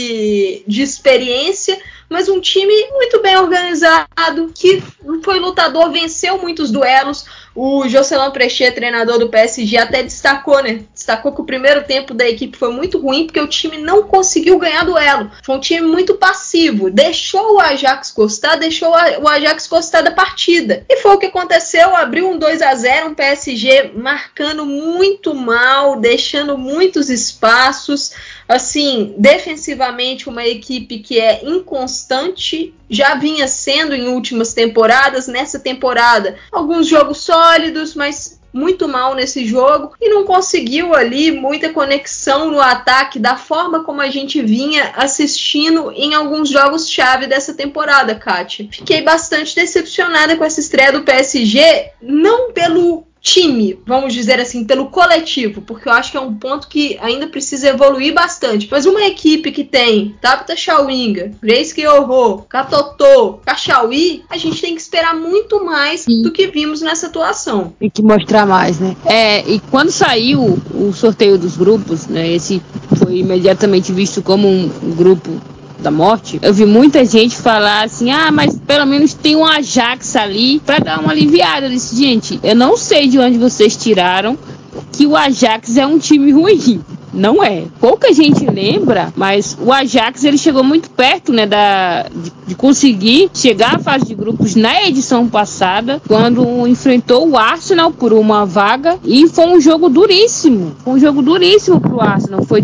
de experiência, mas um time muito bem organizado, que foi lutador, venceu muitos duelos. O Jocelyn Préchet, treinador do PSG, até destacou, né? Destacou que o primeiro tempo da equipe foi muito ruim, porque o time não conseguiu ganhar duelo. Foi um time muito passivo, deixou o Ajax gostar, deixou o Ajax gostar da partida. E foi o que aconteceu, abriu um 2-0, um PSG marcando muito mal, deixando muitos espaços. Assim, defensivamente, uma equipe que é inconstante, já vinha sendo em últimas temporadas. Nessa temporada, alguns jogos sólidos, mas muito mal nesse jogo, e não conseguiu ali muita conexão no ataque da forma como a gente vinha assistindo em alguns jogos-chave dessa temporada, Kátia. Fiquei bastante decepcionada com essa estreia do PSG, não pelo time, vamos dizer assim, pelo coletivo, porque eu acho que é um ponto que ainda precisa evoluir bastante, mas uma equipe que tem Tabitha Chawinga, Grace Kiyoho, Katotô, Cachauí, a gente tem que esperar muito mais do que vimos nessa atuação. Tem que mostrar mais, né? E quando saiu o sorteio dos grupos, né, esse foi imediatamente visto como um grupo da morte, eu vi muita gente falar assim, mas pelo menos tem um Ajax ali pra dar uma aliviada. Eu disse, gente, eu não sei de onde vocês tiraram que o Ajax é um time ruim. Não é. Pouca gente lembra, mas o Ajax ele chegou muito perto, né, de conseguir chegar à fase de grupos na edição passada, quando enfrentou o Arsenal por uma vaga, e foi um jogo duríssimo. Foi um jogo duríssimo pro Arsenal. Foi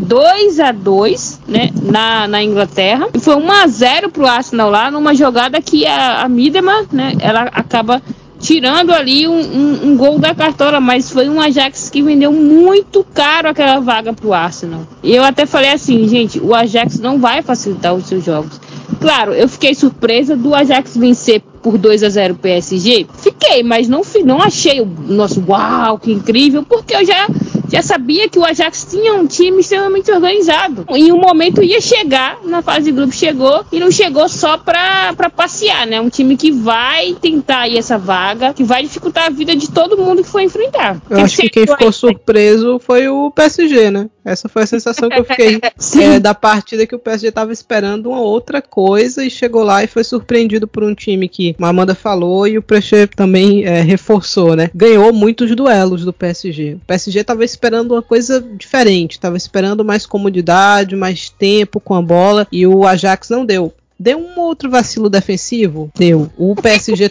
2-2, né, na Inglaterra, e foi 1-0 pro Arsenal lá, numa jogada que a Miedema, né, ela acaba tirando ali um gol da cartola, mas foi um Ajax que vendeu muito caro aquela vaga pro Arsenal. E eu até falei assim, gente, o Ajax não vai facilitar os seus jogos. Claro, eu fiquei surpresa do Ajax vencer por 2-0 o PSG. Fiquei, mas não achei o nosso uau, que incrível, porque eu já sabia que o Ajax tinha um time extremamente organizado. Em um momento ia chegar, na fase de grupo chegou, e não chegou só pra passear, né? Um time que vai tentar aí essa vaga, que vai dificultar a vida de todo mundo que for enfrentar. Eu acho que quem ficou surpreso foi o PSG, né? Essa foi a sensação que eu fiquei da partida, que o PSG estava esperando uma outra coisa e chegou lá e foi surpreendido por um time que, como a Amanda falou, e o Préchet também reforçou, né? Ganhou muitos duelos do PSG. O PSG estava esperando uma coisa diferente, estava esperando mais comodidade, mais tempo com a bola, e o Ajax não deu. Deu um outro vacilo defensivo? Deu. O PSG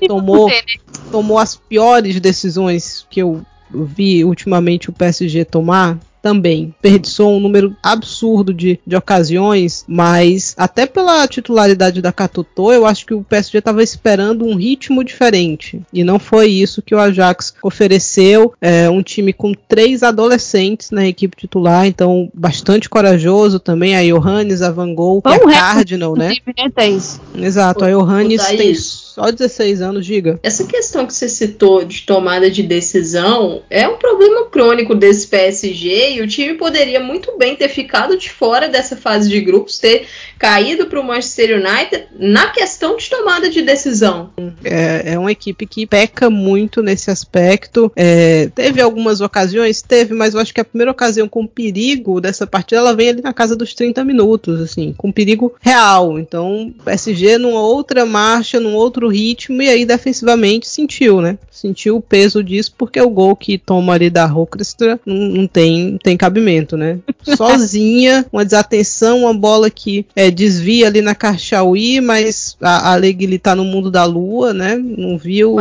tomou as piores decisões que eu vi ultimamente o PSG tomar. Também desperdiçou um número absurdo de ocasiões, mas até pela titularidade da Katotô, eu acho que o PSG estava esperando um ritmo diferente, e não foi isso que o Ajax ofereceu. Um time com 3 adolescentes na equipe titular, então bastante corajoso também, a Johannes, a Van Gogh e a Cardinal, né? Exato, a Johannes Só 16 anos, diga. Essa questão que você citou de tomada de decisão é um problema crônico desse PSG, e o time poderia muito bem ter ficado de fora dessa fase de grupos, ter caído para o Manchester United na questão de tomada de decisão. É uma equipe que peca muito nesse aspecto. Teve algumas ocasiões, mas eu acho que a primeira ocasião com perigo dessa partida, ela vem ali na casa dos 30 minutos, assim, com perigo real. Então, o PSG numa outra marcha, num outro ritmo, e aí defensivamente sentiu, né? Sentiu o peso disso, porque o gol que toma ali da Orquestra não tem cabimento, né? Sozinha, uma desatenção, uma bola que desvia ali na Karchaoui, mas a Legui tá no mundo da lua, né? Não viu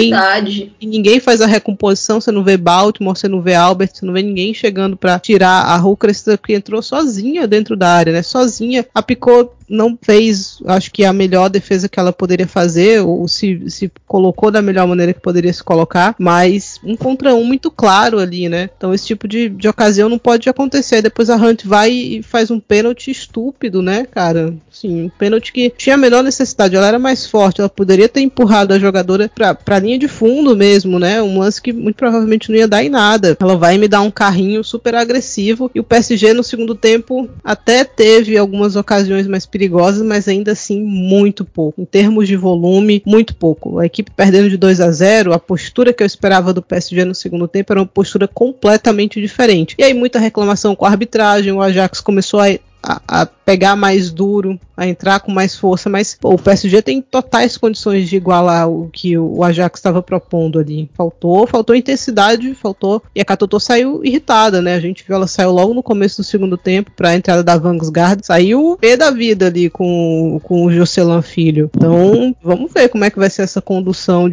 ninguém faz a recomposição. Você não vê Baltimore, você não vê Albert, você não vê ninguém chegando pra tirar a Orquestra, que entrou sozinha dentro da área, né? Sozinha. A Picot não fez, acho que a melhor defesa que ela poderia fazer, ou se colocou da melhor maneira que poderia se colocar, mas 1 contra 1 muito claro ali, né? Então esse tipo de ocasião não pode acontecer. Aí depois a Hunt vai e faz um pênalti estúpido, né, cara? Sim, um pênalti que tinha a menor necessidade, ela era mais forte, ela poderia ter empurrado a jogadora pra linha de fundo mesmo, né? Um lance que muito provavelmente não ia dar em nada. Ela vai me dar um carrinho super agressivo, e o PSG no segundo tempo até teve algumas ocasiões mais perigosas, mas ainda assim muito pouco. Em termos de volume, muito pouco. A equipe perdendo de 2-0, a postura que eu esperava do PSG no segundo tempo era uma postura completamente diferente. E aí muita reclamação com a arbitragem, o Ajax começou a pegar mais duro, a entrar com mais força, mas o PSG tem totais condições de igualar o que o Ajax estava propondo ali. Faltou intensidade, e a Katoto saiu irritada, né? A gente viu, ela saiu logo no começo do segundo tempo para a entrada da Vanguard, saiu pé da vida ali com o Jocelyn Filho. Então, vamos ver como é que vai ser essa condução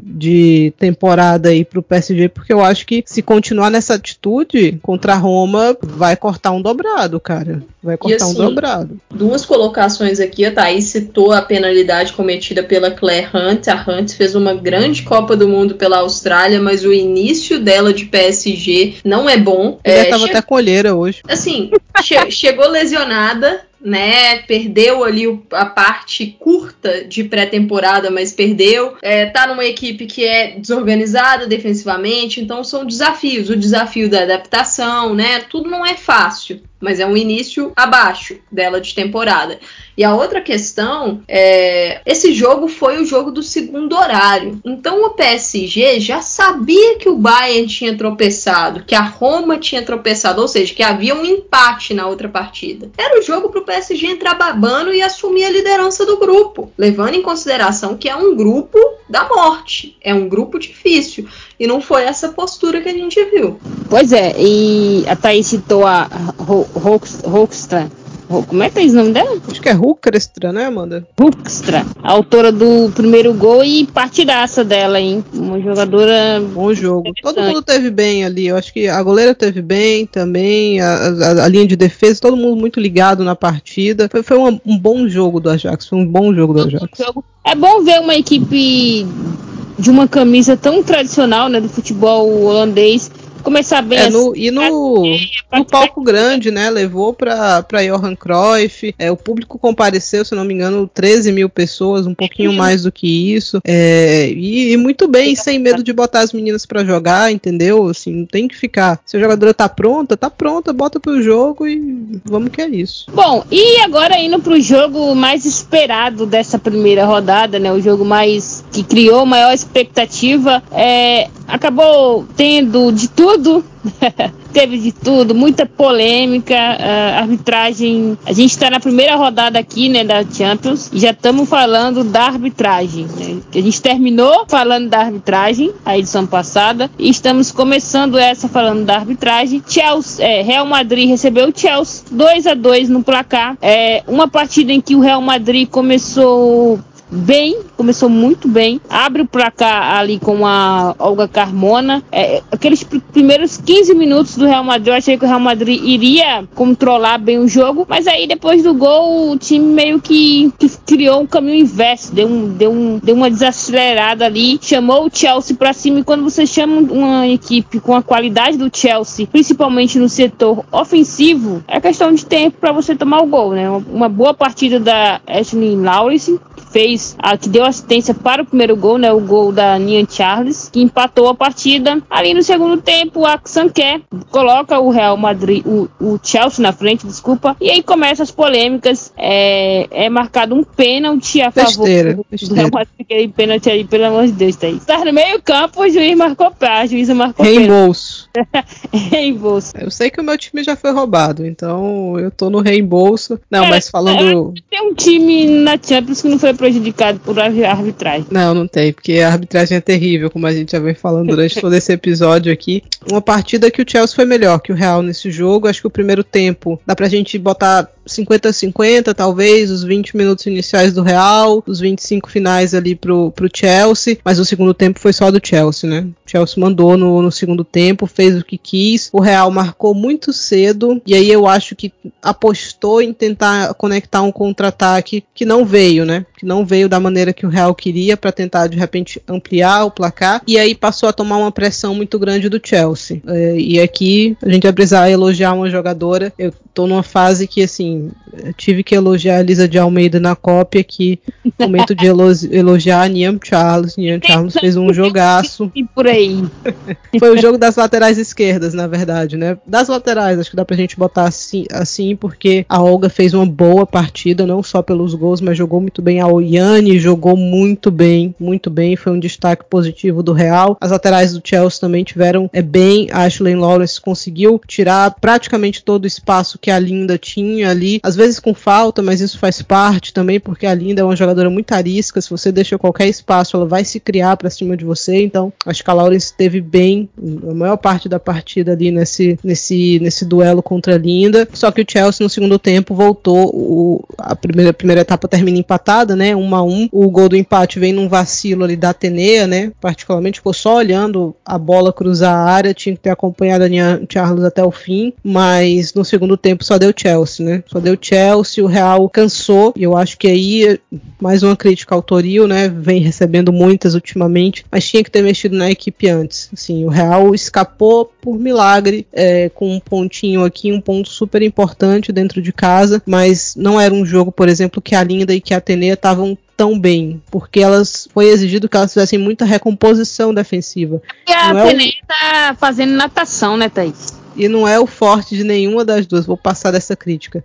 de temporada aí pro PSG, porque eu acho que se continuar nessa atitude contra a Roma, vai cortar um dobrado, cara. Vai cortar um dobrado. Duas colocações aqui. A Thaís citou a penalidade cometida pela Claire Hunt. A Hunt fez uma grande Copa do Mundo pela Austrália, mas o início dela de PSG não é bom. Ela tava até com olheira hoje. Assim, chegou lesionada, né? Perdeu ali a parte curta de pré-temporada, mas perdeu. Tá numa equipe que é desorganizada defensivamente, então são desafios. O desafio da adaptação, né? Tudo não é fácil, mas é um início abaixo dela de temporada. E a outra questão esse jogo foi o jogo do segundo horário. Então o PSG já sabia que o Bayern tinha tropeçado, que a Roma tinha tropeçado, ou seja, que havia um empate na outra partida. Era o jogo para o PSG entrar babando e assumir a liderança do grupo, levando em consideração que é um grupo da morte, é um grupo difícil. E não foi essa postura que a gente viu. Pois é, e a Thaís citou a Hoekstra. Como é que é o nome dela? Acho que é Orquestra, né, Amanda? Orquestra, autora do primeiro gol, e partidaça dela, hein? Uma jogadora... Bom jogo. Todo mundo teve bem ali. Eu acho que a goleira teve bem também, a linha de defesa, todo mundo muito ligado na partida. Foi um bom jogo do Ajax. Foi um bom jogo do Ajax. É bom ver uma equipe de uma camisa tão tradicional, né, do futebol holandês começar bem no palco grande, né? Levou para Johan Cruyff. O público compareceu, se não me engano, 13 mil pessoas, um pouquinho mais do que isso. E muito bem, sem medo de botar as meninas para jogar, entendeu? Assim, não tem que ficar. Se a jogadora tá pronta, bota pro jogo e vamos que é isso. Bom, e agora indo pro jogo mais esperado dessa primeira rodada, né? O jogo mais que criou maior expectativa, acabou tendo de tudo. Teve de tudo, muita polêmica, arbitragem. A gente está na primeira rodada aqui, né, da Champions, e já estamos falando da arbitragem, né? A gente terminou falando da arbitragem a edição passada e estamos começando essa falando da arbitragem. Real Madrid recebeu o Chelsea 2-2 no placar. Uma partida em que o Real Madrid começou muito bem, abre o placar ali com a Olga Carmona. Aqueles primeiros 15 minutos do Real Madrid, eu achei que o Real Madrid iria controlar bem o jogo, mas aí depois do gol o time meio que criou um caminho inverso, deu uma desacelerada ali, chamou o Chelsea pra cima, e quando você chama uma equipe com a qualidade do Chelsea, principalmente no setor ofensivo, é questão de tempo para você tomar o gol, né? Uma boa partida da Ashley Lawrence, fez que deu assistência para o primeiro gol, né? O gol da Nian Charles, que empatou a partida. Ali no segundo tempo, a Sanquer coloca o Real Madrid, o Chelsea na frente, desculpa. E aí começam as polêmicas. É marcado um pênalti a favor do Real Madrid. Aquele pênalti aí, pelo amor de Deus, tá aí. Tá no meio campo, a juíza marcou reembolso. Reembolso. Eu sei que o meu time já foi roubado, então eu tô no reembolso. Não, mas falando... Tem um time na Champions que não foi prejudicado por arbitragem. Não tem, porque a arbitragem é terrível, como a gente já vem falando durante todo esse episódio aqui. Uma partida que o Chelsea foi melhor que o Real nesse jogo. Acho que o primeiro tempo dá pra gente botar 50-50, talvez, os 20 minutos iniciais do Real, os 25 finais ali pro Chelsea, mas o segundo tempo foi só do Chelsea, né? O Chelsea mandou no segundo tempo, fez o que quis, o Real marcou muito cedo, e aí eu acho que apostou em tentar conectar um contra-ataque que não veio, né? Que não veio da maneira que o Real queria, para tentar de repente ampliar o placar, e aí passou a tomar uma pressão muito grande do Chelsea. E aqui a gente vai precisar elogiar uma jogadora. Eu tô numa fase que, assim, eu tive que elogiar a Elisa de Almeida na cópia, que momento de elogiar a Nian Charles. Nian Charles fez um jogaço. E por aí. Foi o jogo das laterais esquerdas, na verdade, né? Das laterais, acho que dá pra gente botar assim, porque a Olga fez uma boa partida, não só pelos gols, mas jogou muito bem. A Oyane jogou muito bem, foi um destaque positivo do Real. As laterais do Chelsea também tiveram bem. A Ashley Lawrence conseguiu tirar praticamente todo o espaço que a Linda tinha ali, às vezes com falta, mas isso faz parte também, porque a Linda é uma jogadora muito arisca. Se você deixa qualquer espaço, ela vai se criar pra cima de você. Então, acho que a Lawrence esteve bem a maior parte da partida ali nesse duelo contra a Linda. Só que o Chelsea no segundo tempo voltou. A primeira etapa termina empatada, né? 1-1. O gol do empate vem num vacilo ali da Atenea, né? Particularmente ficou só olhando a bola cruzar a área, tinha que ter acompanhado a Nian Charles até o fim, mas no segundo tempo só deu Chelsea, né? Só deu Chelsea, o Real cansou, e eu acho que aí, mais uma crítica ao Toril, né? Vem recebendo muitas ultimamente, mas tinha que ter mexido na equipe antes. Assim, o Real escapou por milagre, com um pontinho aqui, um ponto super importante dentro de casa, mas não era um jogo, por exemplo, que a Linda e que a Atenea estavam tão bem, porque foi exigido que elas fizessem muita recomposição defensiva. E a Atenea tá fazendo natação, né, Thaís? E não é o forte de nenhuma das duas, vou passar dessa crítica.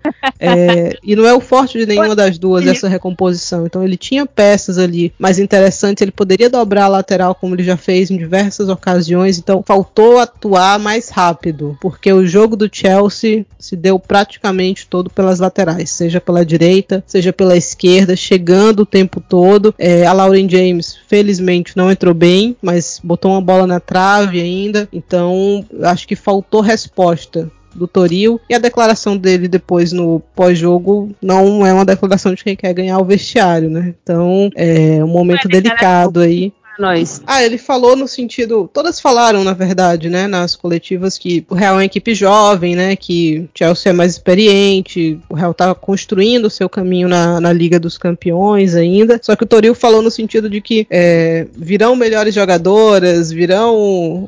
E não é o forte de nenhuma das duas essa recomposição. Então ele tinha peças ali mais interessantes, ele poderia dobrar a lateral como ele já fez em diversas ocasiões, então faltou atuar mais rápido, porque o jogo do Chelsea se deu praticamente todo pelas laterais, seja pela direita, seja pela esquerda, chegando o tempo todo. A Lauren James, felizmente, não entrou bem, mas botou uma bola na trave ainda, então acho que faltou resposta do Toril, e a declaração dele depois no pós-jogo não é uma declaração de quem quer ganhar o vestiário, né? Então é um momento delicado aí. Nós. Ele falou no sentido, todas falaram na verdade, né, nas coletivas, que o Real é uma equipe jovem, né, que o Chelsea é mais experiente, o Real tá construindo o seu caminho na Liga dos Campeões ainda, só que o Toril falou no sentido de que virão melhores jogadoras, virão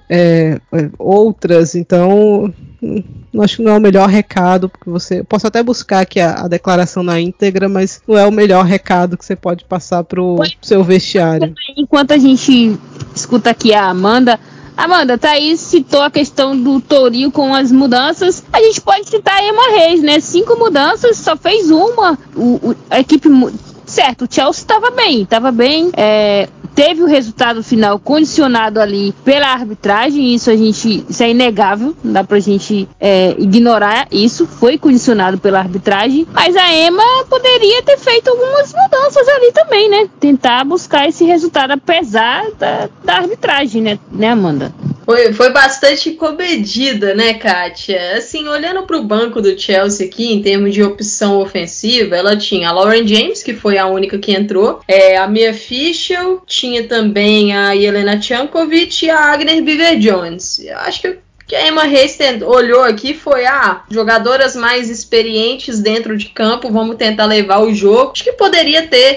outras, então acho que não é o melhor recado, porque eu posso até buscar aqui a declaração na íntegra, mas não é o melhor recado que você pode passar pro seu vestiário. Enquanto a gente escuta aqui a Amanda, Thaís citou a questão do Toril com as mudanças. A gente pode citar a Emma Reis, né? 5 mudanças, só fez uma. A equipe... Certo, o Chelsea estava bem. Teve o resultado final condicionado ali pela arbitragem, isso é inegável, não dá pra gente ignorar isso, foi condicionado pela arbitragem, mas a Emma poderia ter feito algumas mudanças ali também, né? Tentar buscar esse resultado apesar da arbitragem, né, Amanda? Foi bastante comedida, né, Kátia? Assim, olhando para o banco do Chelsea aqui, em termos de opção ofensiva, ela tinha a Lauren James, que foi a única que entrou, a Mia Fischel, tinha também a Jelena Chankovic e a Agner Beever-Jones. Acho que que a Emma Hayes olhou aqui foi, jogadoras mais experientes dentro de campo, vamos tentar levar o jogo. Acho que poderia ter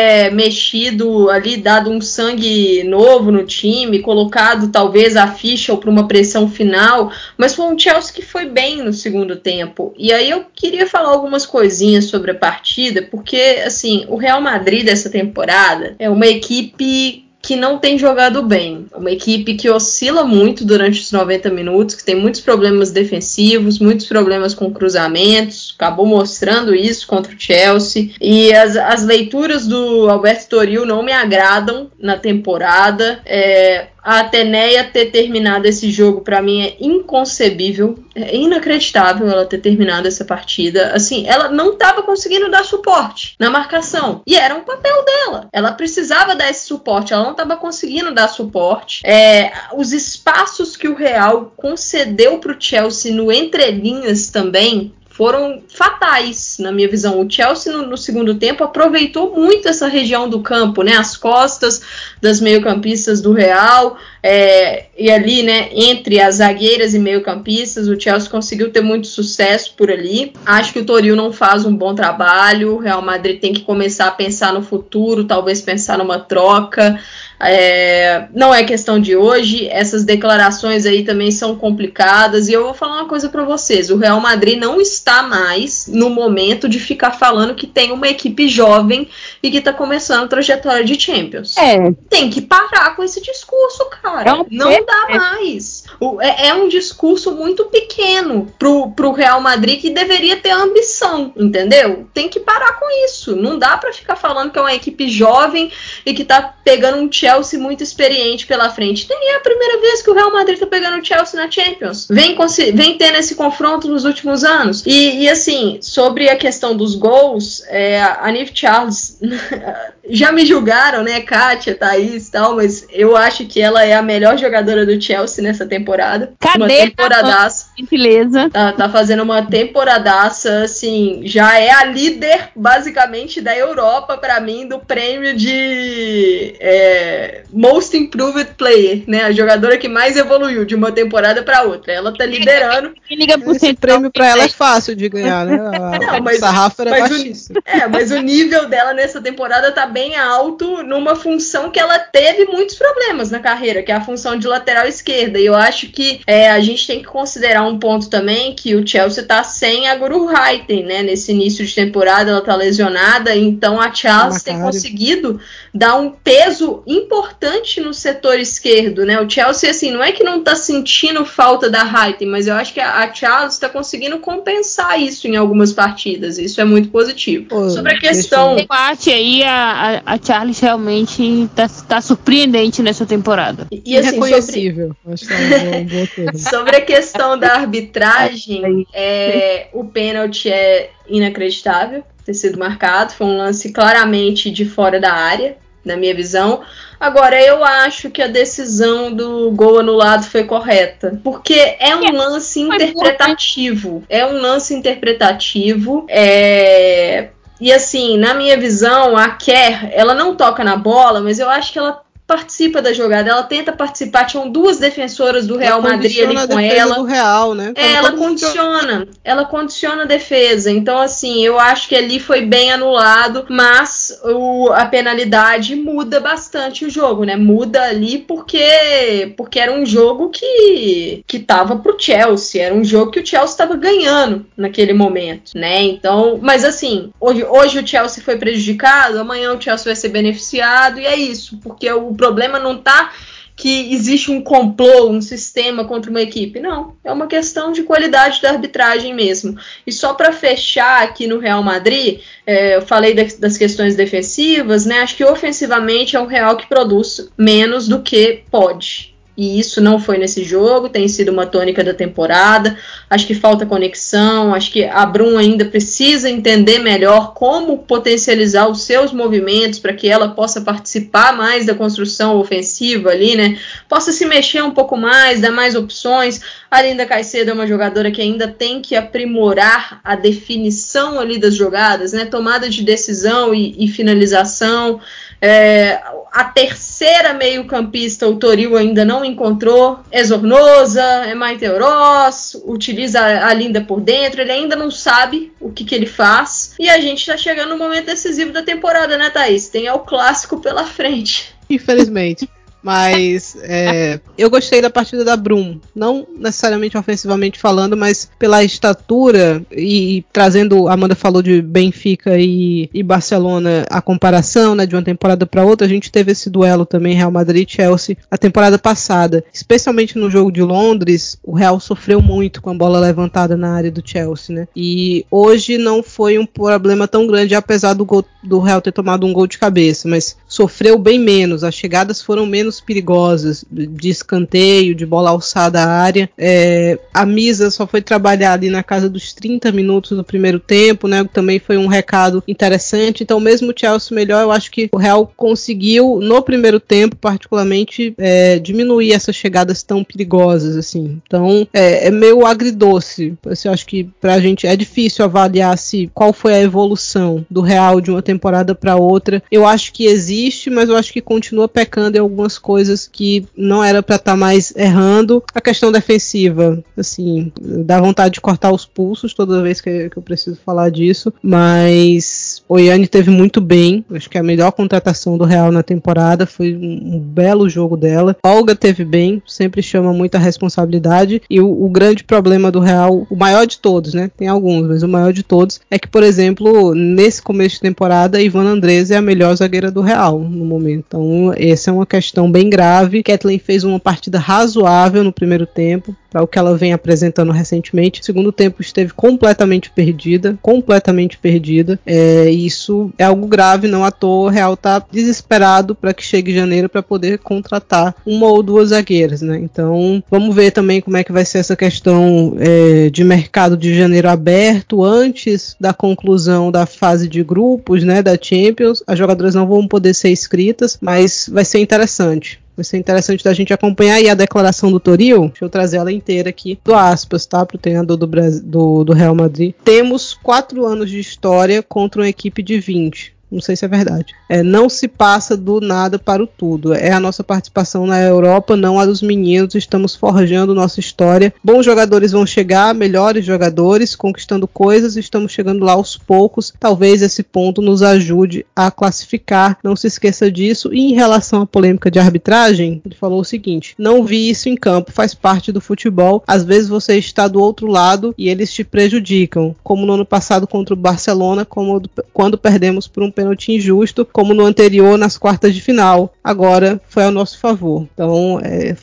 mexido ali, dado um sangue novo no time, colocado talvez a Fischl para uma pressão final, mas foi um Chelsea que foi bem no segundo tempo. E aí eu queria falar algumas coisinhas sobre a partida, porque assim, o Real Madrid dessa temporada é uma equipe que não tem jogado bem. Uma equipe que oscila muito durante os 90 minutos, que tem muitos problemas defensivos, muitos problemas com cruzamentos, acabou mostrando isso contra o Chelsea. E as leituras do Alberto Toril não me agradam na temporada. A Ateneia ter terminado esse jogo, para mim, é inconcebível. É inacreditável ela ter terminado essa partida. Assim, ela não estava conseguindo dar suporte na marcação. E era um papel dela. Ela precisava dar esse suporte. Ela não estava conseguindo dar suporte. Os espaços que o Real concedeu para o Chelsea no entrelinhas também foram fatais, na minha visão. O Chelsea, no segundo tempo, aproveitou muito essa região do campo, né? As costas das meio-campistas do Real, e ali, né, entre as zagueiras e meio-campistas, o Chelsea conseguiu ter muito sucesso por ali. Acho que o Toril não faz um bom trabalho, o Real Madrid tem que começar a pensar no futuro, talvez pensar numa troca. Não é questão de hoje, essas declarações aí também são complicadas, e eu vou falar uma coisa para vocês: o Real Madrid não está mais no momento de ficar falando que tem uma equipe jovem e que tá começando a trajetória de Champions. Tem que parar com esse discurso, cara. Não dá mais. É um discurso muito pequeno pro Real Madrid, que deveria ter ambição, entendeu? Tem que parar com isso. Não dá pra ficar falando que é uma equipe jovem e que tá pegando um Chelsea muito experiente pela frente. Nem é a primeira vez que o Real Madrid tá pegando o Chelsea na Champions. Vem tendo esse confronto nos últimos anos. E assim, sobre a questão dos gols, a Niamh Charles já me julgaram, né, Kátia, Thaís e tal, mas eu acho que ela é a melhor jogadora do Chelsea nessa temporada. Cadê uma temporadaça? Gentileza. Tá fazendo uma temporadaça, assim, já é a líder, basicamente, da Europa, pra mim, do prêmio de Most Improved Player, né? A jogadora que mais evoluiu de uma temporada pra outra. Ela tá liderando. Esse prêmio pra ela é fácil de ganhar, né? O sarrafo era baixíssimo. Mas o nível dela nessa temporada tá bem alto, numa função que ela teve muitos problemas na carreira, que é a função de lateral esquerda. E eu acho que a gente tem que considerar um ponto também, que o Chelsea tá sem a Guro Reiten, né? Nesse início de temporada ela tá lesionada, então a Charles tem conseguido dar um peso importante no setor esquerdo, né? O Chelsea, assim, não é que não tá sentindo falta da Reiten, mas eu acho que a Charles tá conseguindo compensar isso em algumas partidas. Isso é muito positivo. Sobre a questão... aí a Charles realmente tá surpreendente nessa temporada. E assim, reconhecível. Sobre a questão da arbitragem, o pênalti é inacreditável ter sido marcado. Foi um lance claramente de fora da área, na minha visão. Agora, eu acho que a decisão do gol anulado foi correta, porque é um lance interpretativo. E assim, na minha visão, a Kerr, ela não toca na bola, mas eu acho que ela participa da jogada, ela tenta participar. Tinham duas defensoras do Real Madrid ali com ela. Do Real, né? Ela condiciona a defesa. Então, assim, eu acho que ali foi bem anulado, mas a penalidade muda bastante o jogo, né? Muda ali porque era um jogo que tava pro Chelsea, era um jogo que o Chelsea estava ganhando naquele momento, né? Então, mas assim, hoje o Chelsea foi prejudicado, amanhã o Chelsea vai ser beneficiado, e é isso, porque o problema não tá que existe um complô, um sistema contra uma equipe. Não, é uma questão de qualidade da arbitragem mesmo. E só para fechar aqui no Real Madrid, eu falei das questões defensivas, né? Acho que ofensivamente é um Real que produz menos do que pode. E isso não foi nesse jogo, tem sido uma tônica da temporada. Acho que falta conexão, acho que a Brum ainda precisa entender melhor como potencializar os seus movimentos para que ela possa participar mais da construção ofensiva ali, né? Possa se mexer um pouco mais, dar mais opções. A Linda Caicedo é uma jogadora que ainda tem que aprimorar a definição ali das jogadas, né? Tomada de decisão e finalização. A terceira meio-campista, o Toril, ainda não encontrou é Zornoza, é Maite-Oroz, utiliza a Linda por dentro, ele ainda não sabe o que ele faz. E a gente tá chegando no momento decisivo da temporada, né, Thaís? Tem o clássico pela frente. Infelizmente. Mas eu gostei da partida da Brum, não necessariamente ofensivamente falando, mas pela estatura e trazendo, a Amanda falou de Benfica e Barcelona, a comparação, né, de uma temporada para outra. A gente teve esse duelo também, Real Madrid e Chelsea, a temporada passada, especialmente no jogo de Londres. O Real sofreu muito com a bola levantada na área do Chelsea, né, e hoje não foi um problema tão grande, apesar do Real ter tomado um gol de cabeça, mas sofreu bem menos, as chegadas foram menos perigosas, de escanteio, de bola alçada à área. A Misa só foi trabalhar ali na casa dos 30 minutos do primeiro tempo, né? Também foi um recado interessante. Então, mesmo o Chelsea melhor, eu acho que o Real conseguiu, no primeiro tempo, particularmente, diminuir essas chegadas tão perigosas, assim. Então, é meio agridoce. Eu acho que pra gente é difícil avaliar qual foi a evolução do Real de uma temporada para outra. Eu acho que existe, mas eu acho que continua pecando em algumas coisas que não era para estar mais errando. A questão defensiva, assim, dá vontade de cortar os pulsos toda vez que eu preciso falar disso, mas o Yanni teve muito bem, acho que a melhor contratação do Real na temporada, foi um belo jogo dela. Olga teve bem, sempre chama muita responsabilidade, e o grande problema do Real, o maior de todos, né, tem alguns, mas o maior de todos é que, por exemplo, nesse começo de temporada, a Ivana Andrés é a melhor zagueira do Real no momento. Então, essa é uma questão bem grave. Kathleen fez uma partida razoável no primeiro tempo, para o que ela vem apresentando recentemente. O segundo tempo esteve completamente perdida. Isso é algo grave, não à toa. O Real está desesperado para que chegue janeiro para poder contratar uma ou duas zagueiras, né? Então, vamos ver também como é que vai ser essa questão de mercado de janeiro aberto antes da conclusão da fase de grupos, né, da Champions. As jogadoras não vão poder ser inscritas, mas vai ser interessante. Vai ser interessante da gente acompanhar. E a declaração do Toril, deixa eu trazer ela inteira aqui, do aspas, tá, pro treinador do Real Madrid. Temos 4 anos de história contra uma equipe de 20. Não sei se é verdade. Não se passa do nada para o tudo. É a nossa participação na Europa, não a dos meninos. Estamos forjando nossa história. Bons jogadores vão chegar, melhores jogadores, conquistando coisas. Estamos chegando lá aos poucos. Talvez esse ponto nos ajude a classificar. Não se esqueça disso. E em relação à polêmica de arbitragem, ele falou o seguinte: não vi isso em campo, faz parte do futebol. Às vezes você está do outro lado e eles te prejudicam. Como no ano passado contra o Barcelona, quando perdemos por um pênalti injusto, como no anterior nas quartas de final. Agora foi ao nosso favor. Então,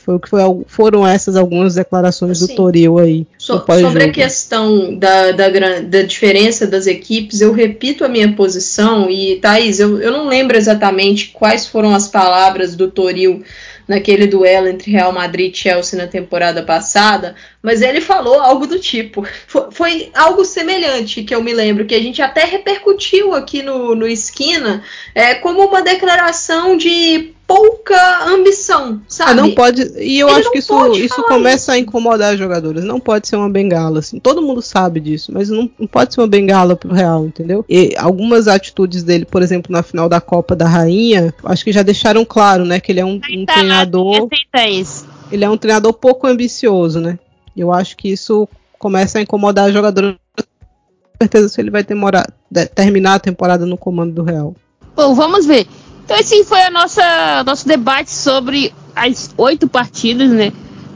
foram essas algumas declarações do Toril aí. Sobre a questão da diferença das equipes, eu repito a minha posição, e Thaís, eu não lembro exatamente quais foram as palavras do Toril naquele duelo entre Real Madrid e Chelsea na temporada passada, mas ele falou algo do tipo. Foi algo semelhante que eu me lembro, que a gente até repercutiu aqui no Esquina, como uma declaração de pouca ambição, sabe? Não pode, e eu acho que isso começa a incomodar os jogadores. Não pode ser uma bengala, assim. Todo mundo sabe disso, mas não pode ser uma bengala pro Real, entendeu? E algumas atitudes dele, por exemplo, na final da Copa da Rainha, acho que já deixaram claro, né, que ele é um treinador. Ele é um treinador pouco ambicioso, né? Eu acho que isso começa a incomodar os jogadores. Com certeza, se ele vai terminar a temporada no comando do Real. Bom, vamos ver. Então esse foi nosso debate sobre as 8 partidas, né?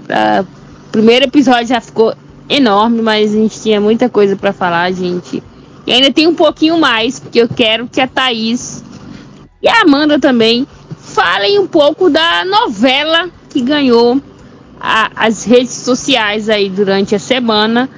O primeiro episódio já ficou enorme, mas a gente tinha muita coisa para falar, gente. E ainda tem um pouquinho mais, porque eu quero que a Thaís e a Amanda também falem um pouco da novela que ganhou as redes sociais aí durante a semana.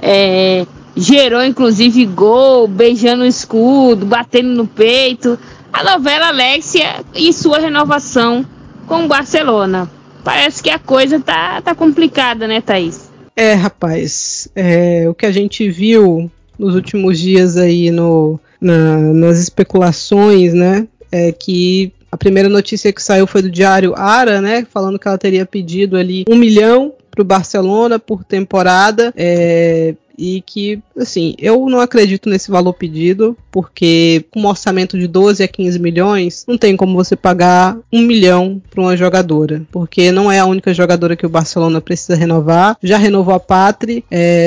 Gerou inclusive gol, beijando o escudo, batendo no peito. A novela Alexia e sua renovação com o Barcelona. Parece que a coisa tá complicada, né, Thaís? Rapaz, o que a gente viu nos últimos dias aí nas especulações, né, é que a primeira notícia que saiu foi do Diário Ara, né, falando que ela teria pedido ali 1 milhão para o Barcelona por temporada, e que, assim, eu não acredito nesse valor pedido, porque com um orçamento de 12 a 15 milhões, não tem como você pagar 1 milhão para uma jogadora, porque não é a única jogadora que o Barcelona precisa renovar. Já renovou a Patri,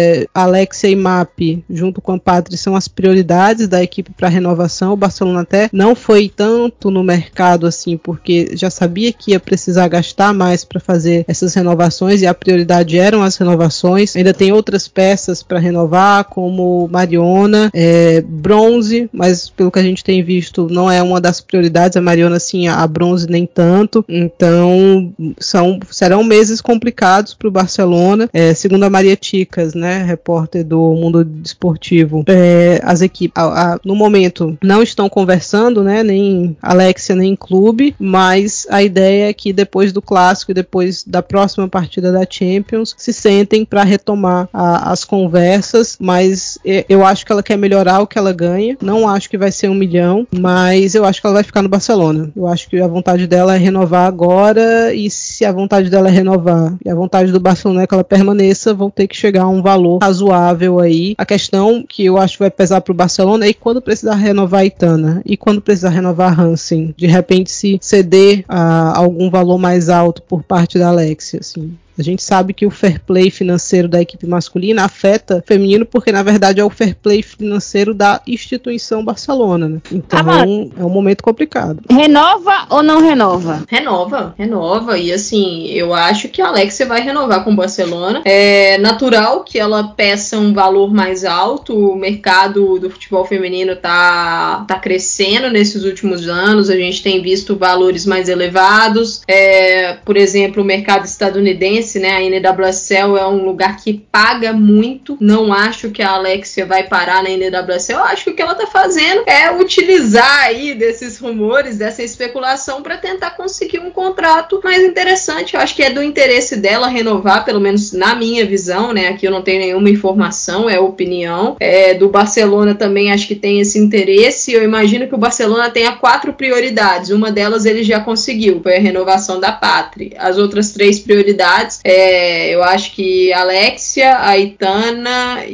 Alexia e Mapi, junto com a Patri, são as prioridades da equipe para renovação. O Barcelona até não foi tanto no mercado assim, porque já sabia que ia precisar gastar mais para fazer essas renovações, e a prioridade eram as renovações. Ainda tem outras peças para renovar, como Mariona, Bronze, mas pelo que a gente tem visto, não é uma das prioridades. A Mariona sim, a Bronze nem tanto. Então serão meses complicados para o Barcelona. Segundo a Maria Ticas, né, repórter do Mundo Desportivo, as equipes no momento não estão conversando, né, nem Alexia nem clube, mas a ideia é que depois do clássico e depois da próxima partida da Champions se sentem para retomar as conversas. Mas eu acho que ela quer melhorar o que ela ganha. Não acho que vai ser 1 milhão, mas eu acho que ela vai ficar no Barcelona. Eu acho que a vontade dela é renovar agora, e se a vontade dela é renovar e a vontade do Barcelona é que ela permaneça, vão ter que chegar a um valor razoável aí. A questão que eu acho que vai pesar pro Barcelona é quando precisar renovar a Aitana e quando precisar renovar a Hansen, de repente se ceder a algum valor mais alto por parte da Alexia, assim. A gente sabe que o fair play financeiro da equipe masculina afeta o feminino, porque na verdade é o fair play financeiro da instituição Barcelona, né? Então é um momento complicado. Renova ou não renova? Renova. E assim, eu acho que a Alexia vai renovar com o Barcelona. É natural que ela peça um valor mais alto. O mercado do futebol feminino tá crescendo nesses últimos anos. A gente tem visto valores mais elevados. Por exemplo, o mercado estadunidense, né, a NWSL é um lugar que paga muito. Não acho que a Alexia vai parar na NWSL. Eu acho que o que ela tá fazendo é utilizar aí desses rumores, dessa especulação, para tentar conseguir um contrato mais interessante. Eu acho que é do interesse dela renovar, pelo menos na minha visão, né, aqui eu não tenho nenhuma informação, é opinião. Do Barcelona também acho que tem esse interesse. Eu imagino que o Barcelona tenha 4 prioridades. Uma delas ele já conseguiu, foi a renovação da Patri. As outras 3 prioridades, eu acho que Alexia, Aitana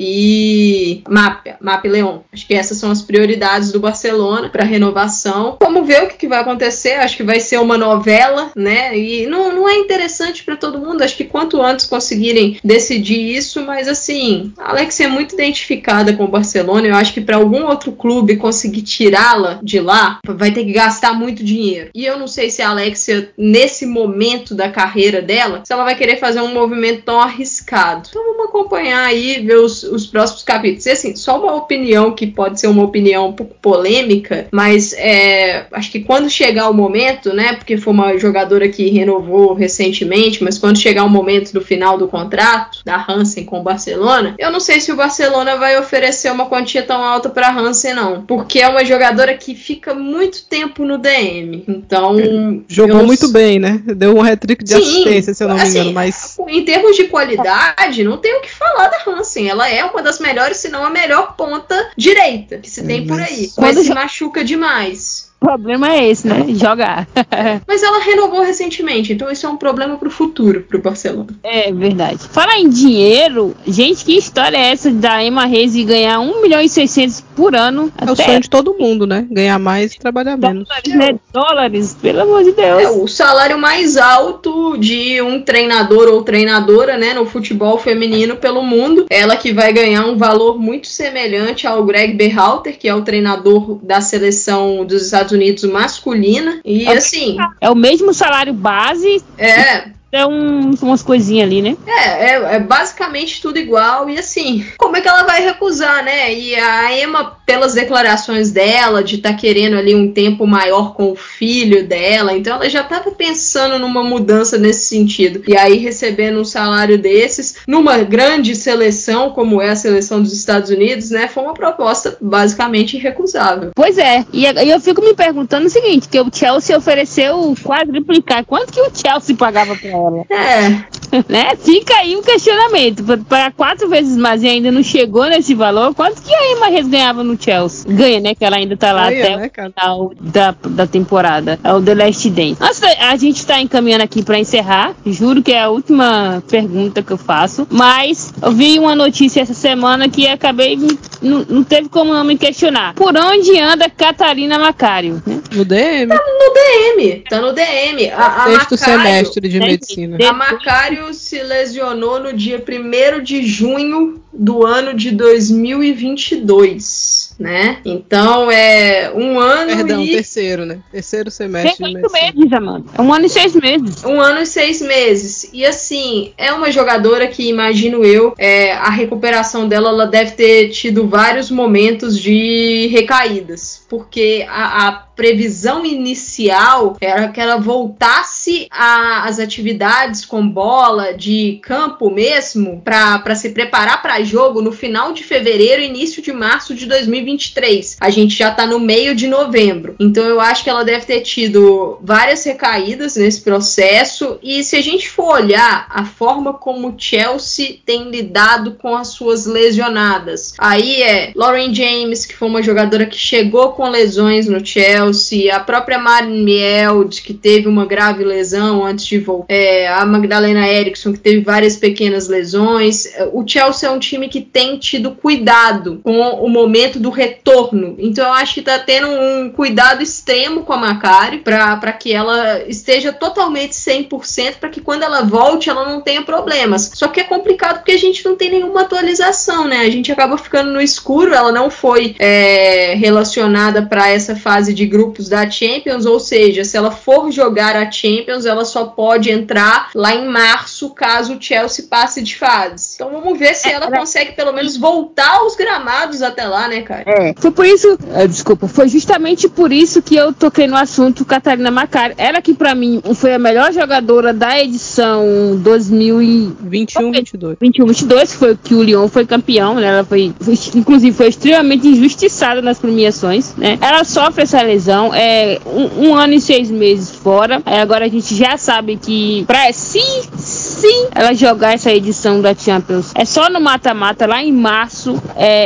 e Mapi Leon. Acho que essas são as prioridades do Barcelona para renovação. Vamos ver o que vai acontecer. Acho que vai ser uma novela, né? E não é interessante para todo mundo. Acho que quanto antes conseguirem decidir isso, mas assim, a Alexia é muito identificada com o Barcelona. Eu acho que para algum outro clube conseguir tirá-la de lá, vai ter que gastar muito dinheiro. E eu não sei se a Alexia, nesse momento da carreira dela, se ela vai querer fazer um movimento tão arriscado. Então vamos acompanhar aí, ver os próximos capítulos. E assim, só uma opinião que pode ser uma opinião um pouco polêmica, mas acho que quando chegar o momento, né, porque foi uma jogadora que renovou recentemente, mas quando chegar o momento do final do contrato da Hansen com o Barcelona, eu não sei se o Barcelona vai oferecer uma quantia tão alta pra Hansen, não, porque é uma jogadora que fica muito tempo no DM. Então jogou muito bem, né? Deu um hat-trick de assistência, se eu não me engano, mas em termos de qualidade, não tenho o que falar da Hansen. Ela é uma das melhores, se não a melhor ponta direita que se tem por aí. Mas se machuca demais. O problema é esse, né? Jogar. Mas ela renovou recentemente, então isso é um problema pro futuro, pro Barcelona. É verdade. Falar em dinheiro, gente, que história é essa da Emma Hayes ganhar 1,6 milhão por ano? É o sonho de todo mundo, né? Ganhar mais e trabalhar menos. Dólares, né? Dólares, pelo amor de Deus. É o salário mais alto de um treinador ou treinadora, né, no futebol feminino pelo mundo. Ela que vai ganhar um valor muito semelhante ao Greg Berhalter, que é o treinador da seleção dos Estados Unidos masculina. E assim, é o mesmo salário base. Umas coisinhas ali, né? É basicamente tudo igual. E assim, como é que ela vai recusar, né? E a Emma, pelas declarações dela, de estar querendo ali um tempo maior com o filho dela, então ela já estava pensando numa mudança nesse sentido. E aí, recebendo um salário desses, numa grande seleção, como é a seleção dos Estados Unidos, né? Foi uma proposta basicamente irrecusável. Pois é. E eu fico me perguntando o seguinte, que o Chelsea ofereceu quadruplicar. Quanto que o Chelsea pagava pra ela? Né? Fica aí um questionamento. Para 4 vezes mais e ainda não chegou nesse valor, quanto que a Emma Hayes ganhava no Chelsea? Ganha, né? Que ela ainda tá lá até o final da temporada. É o The Last Dance. Nossa, a gente tá encaminhando aqui para encerrar. Juro que é a última pergunta que eu faço. Mas eu vi uma notícia essa semana que acabei... Não teve como não me questionar. Por onde anda Catarina Macário? Né? No DM? Tá no DM. Sexto semestre de medicina. A Macário se lesionou no dia 1º de junho do ano de 2022, né? Então é um ano terceiro, né? Terceiro semestre de medicina. 8 meses, Amanda. É 1 ano e 6 meses. 1 ano e 6 meses. E assim, é uma jogadora que, imagino eu, a recuperação dela, ela deve ter tido vários momentos de recaídas. Porque a previsão inicial era que ela voltasse às atividades com bola de campo mesmo, para se preparar para jogo no final de fevereiro, início de março de 2023. A gente já tá no meio de novembro. Então eu acho que ela deve ter tido várias recaídas nesse processo. E se a gente for olhar a forma como o Chelsea tem lidado com as suas lesionadas, aí Lauren James, que foi uma jogadora que chegou com lesões no Chelsea, a própria Maren Mield, que teve uma grave lesão antes de voltar, a Magdalena Eriksson, que teve várias pequenas lesões. O Chelsea é um time que tem tido cuidado com o momento do retorno, então eu acho que tá tendo um cuidado extremo com a Macário para que ela esteja totalmente 100%, para que quando ela volte ela não tenha problemas. Só que é complicado porque a gente não tem nenhuma atualização, né? A gente acaba ficando no escuro. Ela não foi relacionada para essa fase de grupos da Champions, ou seja, se ela for jogar a Champions, ela só pode entrar lá em março, caso o Chelsea passe de fase. Então vamos ver se ela consegue pelo menos voltar aos gramados até lá, né, cara? Foi por isso, foi justamente por isso que eu toquei no assunto Catarina Macário. Ela que pra mim foi a melhor jogadora da edição 2021-22, foi que o Lyon foi campeão, né? Ela inclusive foi extremamente injustiçada nas premiações, né? Ela sofre essa lesão, 1 ano e 6 meses fora. Agora a gente já sabe que pra sim ela jogar essa edição da Champions é só no mata-mata lá em março.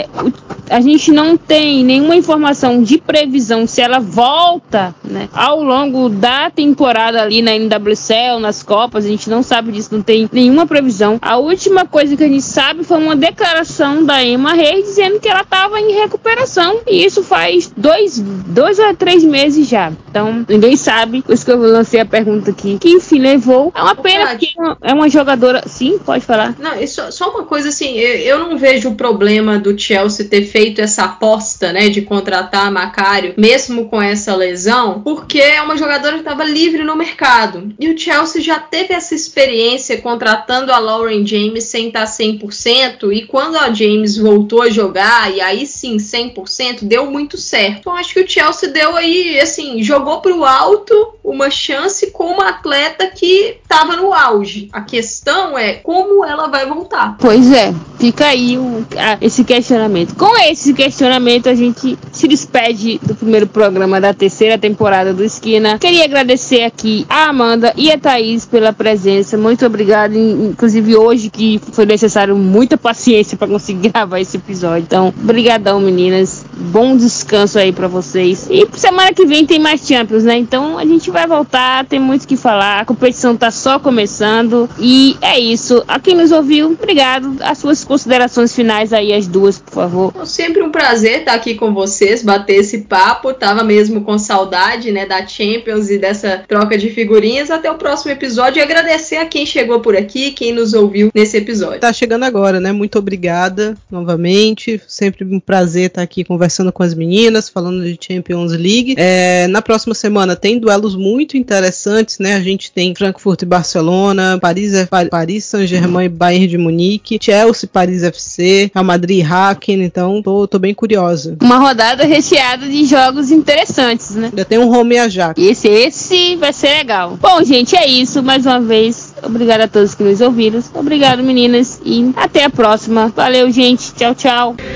A gente não tem nenhuma informação de previsão se ela volta, né, ao longo da temporada ali na NWSL, nas Copas. A gente não sabe disso, não tem nenhuma previsão. A última coisa que a gente sabe foi uma declaração da Emma Hayes dizendo que ela estava em recuperação, e isso faz 2 a 3 meses já. Então ninguém sabe, por isso que eu lancei a pergunta aqui, que enfim levou. É uma pena, porque é uma jogadora. Sim, pode falar. Não, só uma coisa assim, eu não vejo o problema do Chelsea ter feito essa aposta, né, de contratar a Macário, mesmo com essa lesão, porque é uma jogadora que estava livre no mercado. E o Chelsea já teve essa experiência contratando a Lauren James sem estar 100%, e quando a James voltou a jogar, e aí sim, 100%, deu muito certo. Então acho que o Chelsea deu aí, assim, jogou pro alto uma chance com uma atleta que estava no auge. A questão é como ela vai voltar. Pois é, fica aí esse questionamento. Com esse questionamento, a gente se despede do primeiro programa da terceira temporada do Esquina. Queria agradecer aqui a Amanda e a Thaís pela presença. Muito obrigada, inclusive hoje que foi necessário muita paciência para conseguir gravar esse episódio. Então, brigadão, meninas. Bom descanso aí para vocês. E semana que vem tem mais Champions, né? Então a gente vai voltar, tem muito o que falar. A competição tá só começando. E é isso. A quem nos ouviu, obrigado. As suas considerações finais aí, as duas, por favor. Sempre um prazer estar aqui com vocês, bater esse papo. Tava mesmo com saudade, né, da Champions e dessa troca de figurinhas. Até o próximo episódio, e agradecer a quem chegou por aqui, quem nos ouviu nesse episódio. Tá chegando agora, né? Muito obrigada novamente. Sempre um prazer estar aqui conversando com as meninas, falando de Champions League. Na próxima semana tem duelos muito interessantes, né? A gente tem Frankfurt e Barcelona, Paris Saint-Germain e Bayern de Munique, Chelsea, Paris FC, Real Madrid e Hacken. Então tô bem curiosa. Uma rodada recheada de jogos interessantes, né? Ainda tem um Roma e Ajax. Esse vai ser legal. Bom, gente, é isso. Mais uma vez, obrigado a todos que nos ouviram. Obrigado, meninas. E até a próxima. Valeu, gente. Tchau, tchau.